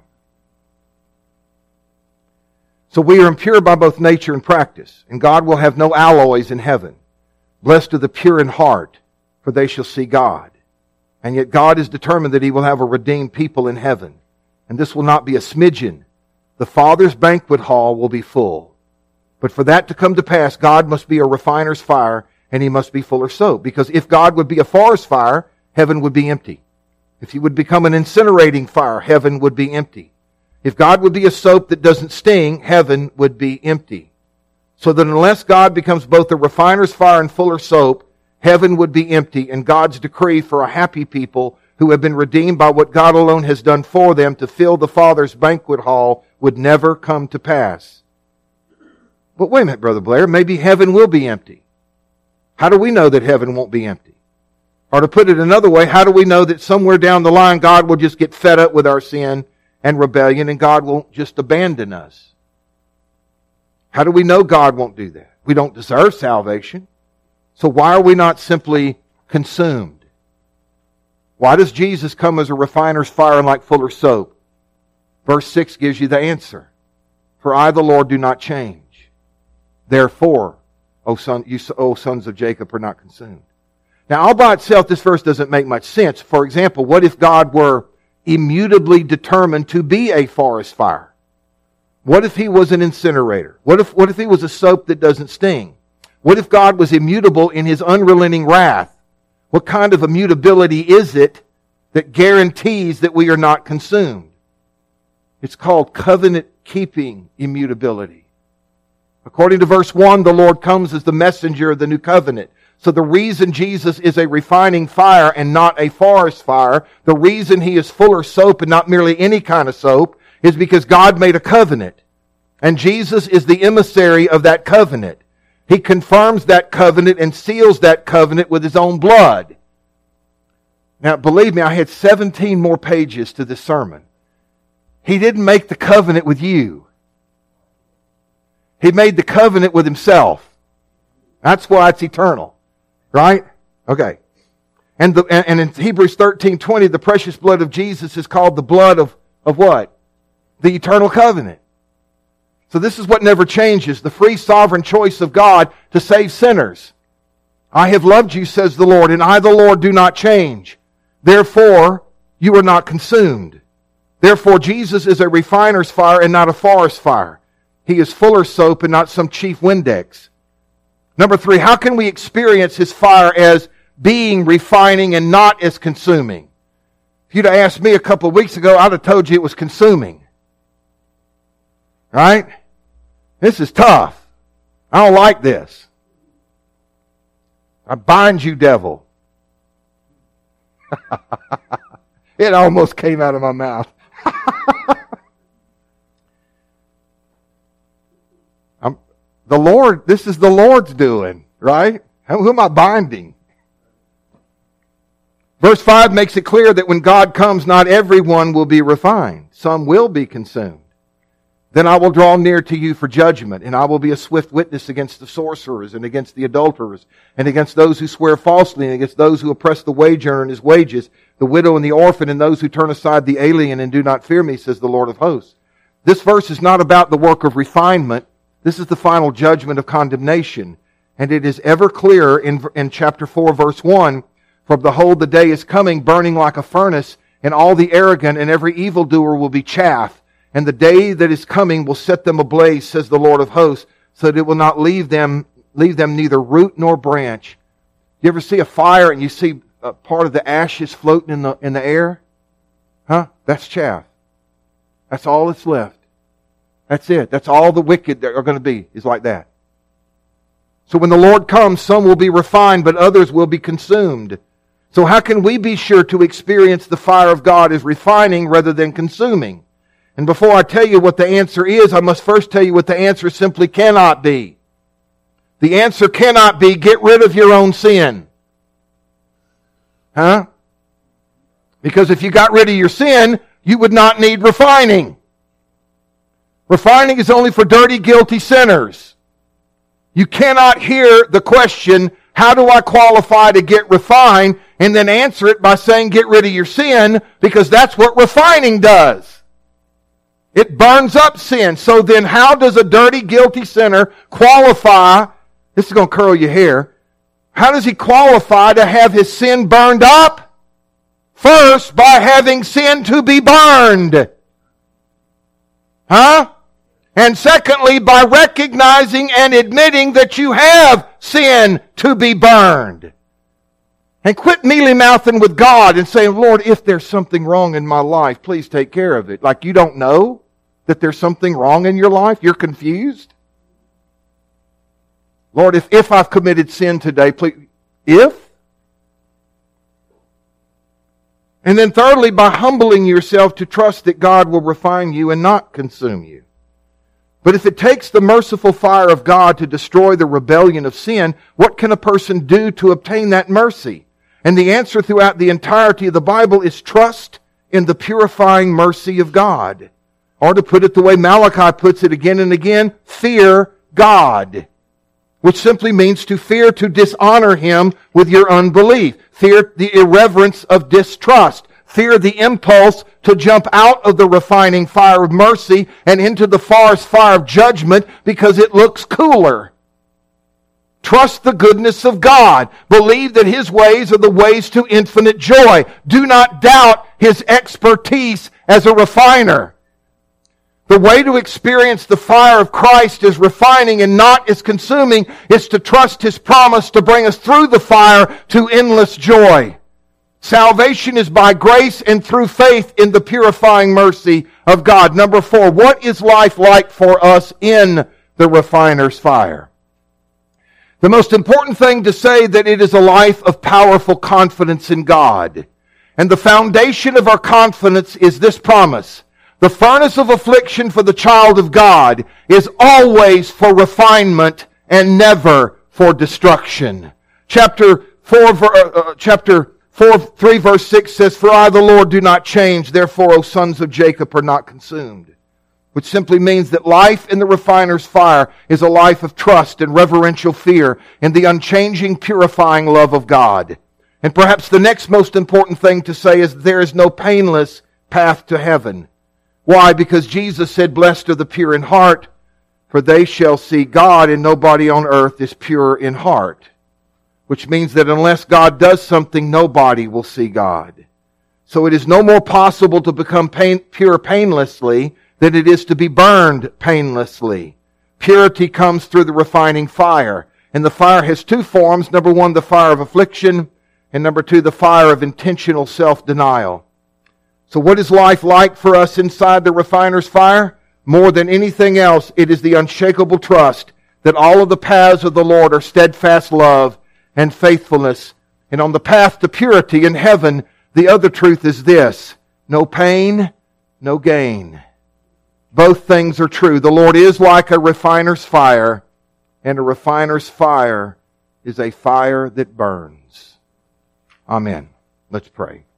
So we are impure by both nature and practice, and God will have no alloys in heaven. Blessed are the pure in heart, for they shall see God. And yet God is determined that He will have a redeemed people in heaven. And this will not be a smidgen. The Father's banquet hall will be full. But for that to come to pass, God must be a refiner's fire, and He must be fuller's soap. Because if God would be a forest fire, heaven would be empty. If He would become an incinerating fire, heaven would be empty. If God would be a soap that doesn't sting, heaven would be empty. So that unless God becomes both a refiner's fire and fuller's soap, heaven would be empty, and God's decree for a happy people who have been redeemed by what God alone has done for them to fill the Father's banquet hall would never come to pass. But wait a minute, Brother Blair, maybe heaven will be empty. How do we know that heaven won't be empty? Or to put it another way, how do we know that somewhere down the line God will just get fed up with our sin and rebellion and God won't just abandon us? How do we know God won't do that? We don't deserve salvation. So why are we not simply consumed? Why does Jesus come as a refiner's fire and like fuller's soap? Verse 6 gives you the answer. For I, the Lord, do not change. Therefore, O sons of Jacob, are not consumed. Now, all by itself, this verse doesn't make much sense. For example, what if God were immutably determined to be a forest fire? What if He was an incinerator? What if He was a soap that doesn't sting? What if God was immutable in His unrelenting wrath? What kind of immutability is it that guarantees that we are not consumed? It's called covenant-keeping immutability. According to verse 1, the Lord comes as the messenger of the new covenant. So the reason Jesus is a refining fire and not a forest fire, the reason He is fuller's soap and not merely any kind of soap, is because God made a covenant. And Jesus is the emissary of that covenant. He confirms that covenant and seals that covenant with His own blood. Now, believe me, I had 17 more pages to this sermon. He didn't make the covenant with you. He made the covenant with Himself. That's why it's eternal. Right? Okay. And in Hebrews 13:20, the precious blood of Jesus is called the blood of what? The eternal covenant. So this is what never changes, the free sovereign choice of God to save sinners. I have loved you, says the Lord, and I, the Lord, do not change. Therefore, you are not consumed. Therefore, Jesus is a refiner's fire and not a forest fire. He is fuller's soap and not some cheap Windex. Number 3, how can we experience His fire as being refining and not as consuming? If If you'd have asked me a couple of weeks ago, I'd have told you it was consuming. Right? This is tough. I don't like this. I bind you, devil. It almost came out of my mouth. This is the Lord's doing, right? Who am I binding? Verse 5 makes it clear that when God comes, not everyone will be refined. Some will be consumed. Then I will draw near to you for judgment, and I will be a swift witness against the sorcerers, and against the adulterers, and against those who swear falsely, and against those who oppress the wage earner in his wages, the widow and the orphan, and those who turn aside the alien and do not fear me, says the Lord of hosts. This verse is not about the work of refinement. This is the final judgment of condemnation. And it is ever clearer in chapter 4, verse 1, for behold, the day is coming, burning like a furnace, and all the arrogant and every evildoer will be chaff. And the day that is coming will set them ablaze, says the Lord of hosts, so that it will not leave them neither root nor branch. You ever see a fire and you see part of the ashes floating in the air? Huh? That's chaff. That's all that's left. That's it. That's all the wicked are going to be, is like that. So when the Lord comes, some will be refined, but others will be consumed. So how can we be sure to experience the fire of God as refining rather than consuming? And before I tell you what the answer is, I must first tell you what the answer simply cannot be. The answer cannot be, get rid of your own sin. Huh? Because if you got rid of your sin, you would not need refining. Refining is only for dirty, guilty sinners. You cannot hear the question, how do I qualify to get refined, and then answer it by saying get rid of your sin, because that's what refining does. It burns up sin. So then how does a dirty, guilty sinner qualify, this is going to curl your hair, how does he qualify to have his sin burned up? First, by having sin to be burned. Huh? And secondly, by recognizing and admitting that you have sin to be burned. And quit mealy-mouthing with God and saying, Lord, if there's something wrong in my life, please take care of it. Like you don't know that there's something wrong in your life? You're confused? Lord, if I've committed sin today, please, if? And then thirdly, by humbling yourself to trust that God will refine you and not consume you. But if it takes the merciful fire of God to destroy the rebellion of sin, what can a person do to obtain that mercy? And the answer throughout the entirety of the Bible is trust in the purifying mercy of God. Or to put it the way Malachi puts it again and again, fear God. Which simply means to fear to dishonor Him with your unbelief. Fear the irreverence of distrust. Fear the impulse to jump out of the refining fire of mercy and into the forest fire of judgment because it looks cooler. Trust the goodness of God. Believe that His ways are the ways to infinite joy. Do not doubt His expertise as a refiner. The way to experience the fire of Christ as refining and not as consuming is to trust His promise to bring us through the fire to endless joy. Salvation is by grace and through faith in the purifying mercy of God. Number 4, what is life like for us in the refiner's fire? The most important thing to say that it is a life of powerful confidence in God. And the foundation of our confidence is this promise. The furnace of affliction for the child of God is always for refinement and never for destruction. Chapter 4, verse 6 says, For I, the Lord, do not change, therefore, O sons of Jacob, are not consumed. Which simply means that life in the refiner's fire is a life of trust and reverential fear in the unchanging, purifying love of God. And perhaps the next most important thing to say is there is no painless path to heaven. Why? Because Jesus said, Blessed are the pure in heart, for they shall see God, and nobody on earth is pure in heart. Which means that unless God does something, nobody will see God. So it is no more possible to become pure painlessly than it is to be burned painlessly. Purity comes through the refining fire. And the fire has two forms. Number 1, the fire of affliction. And number 2, the fire of intentional self-denial. So what is life like for us inside the refiner's fire? More than anything else, it is the unshakable trust that all of the paths of the Lord are steadfast love and faithfulness. And on the path to purity in heaven, the other truth is this: no pain, no gain. Both things are true. The Lord is like a refiner's fire, and a refiner's fire is a fire that burns. Amen. Let's pray.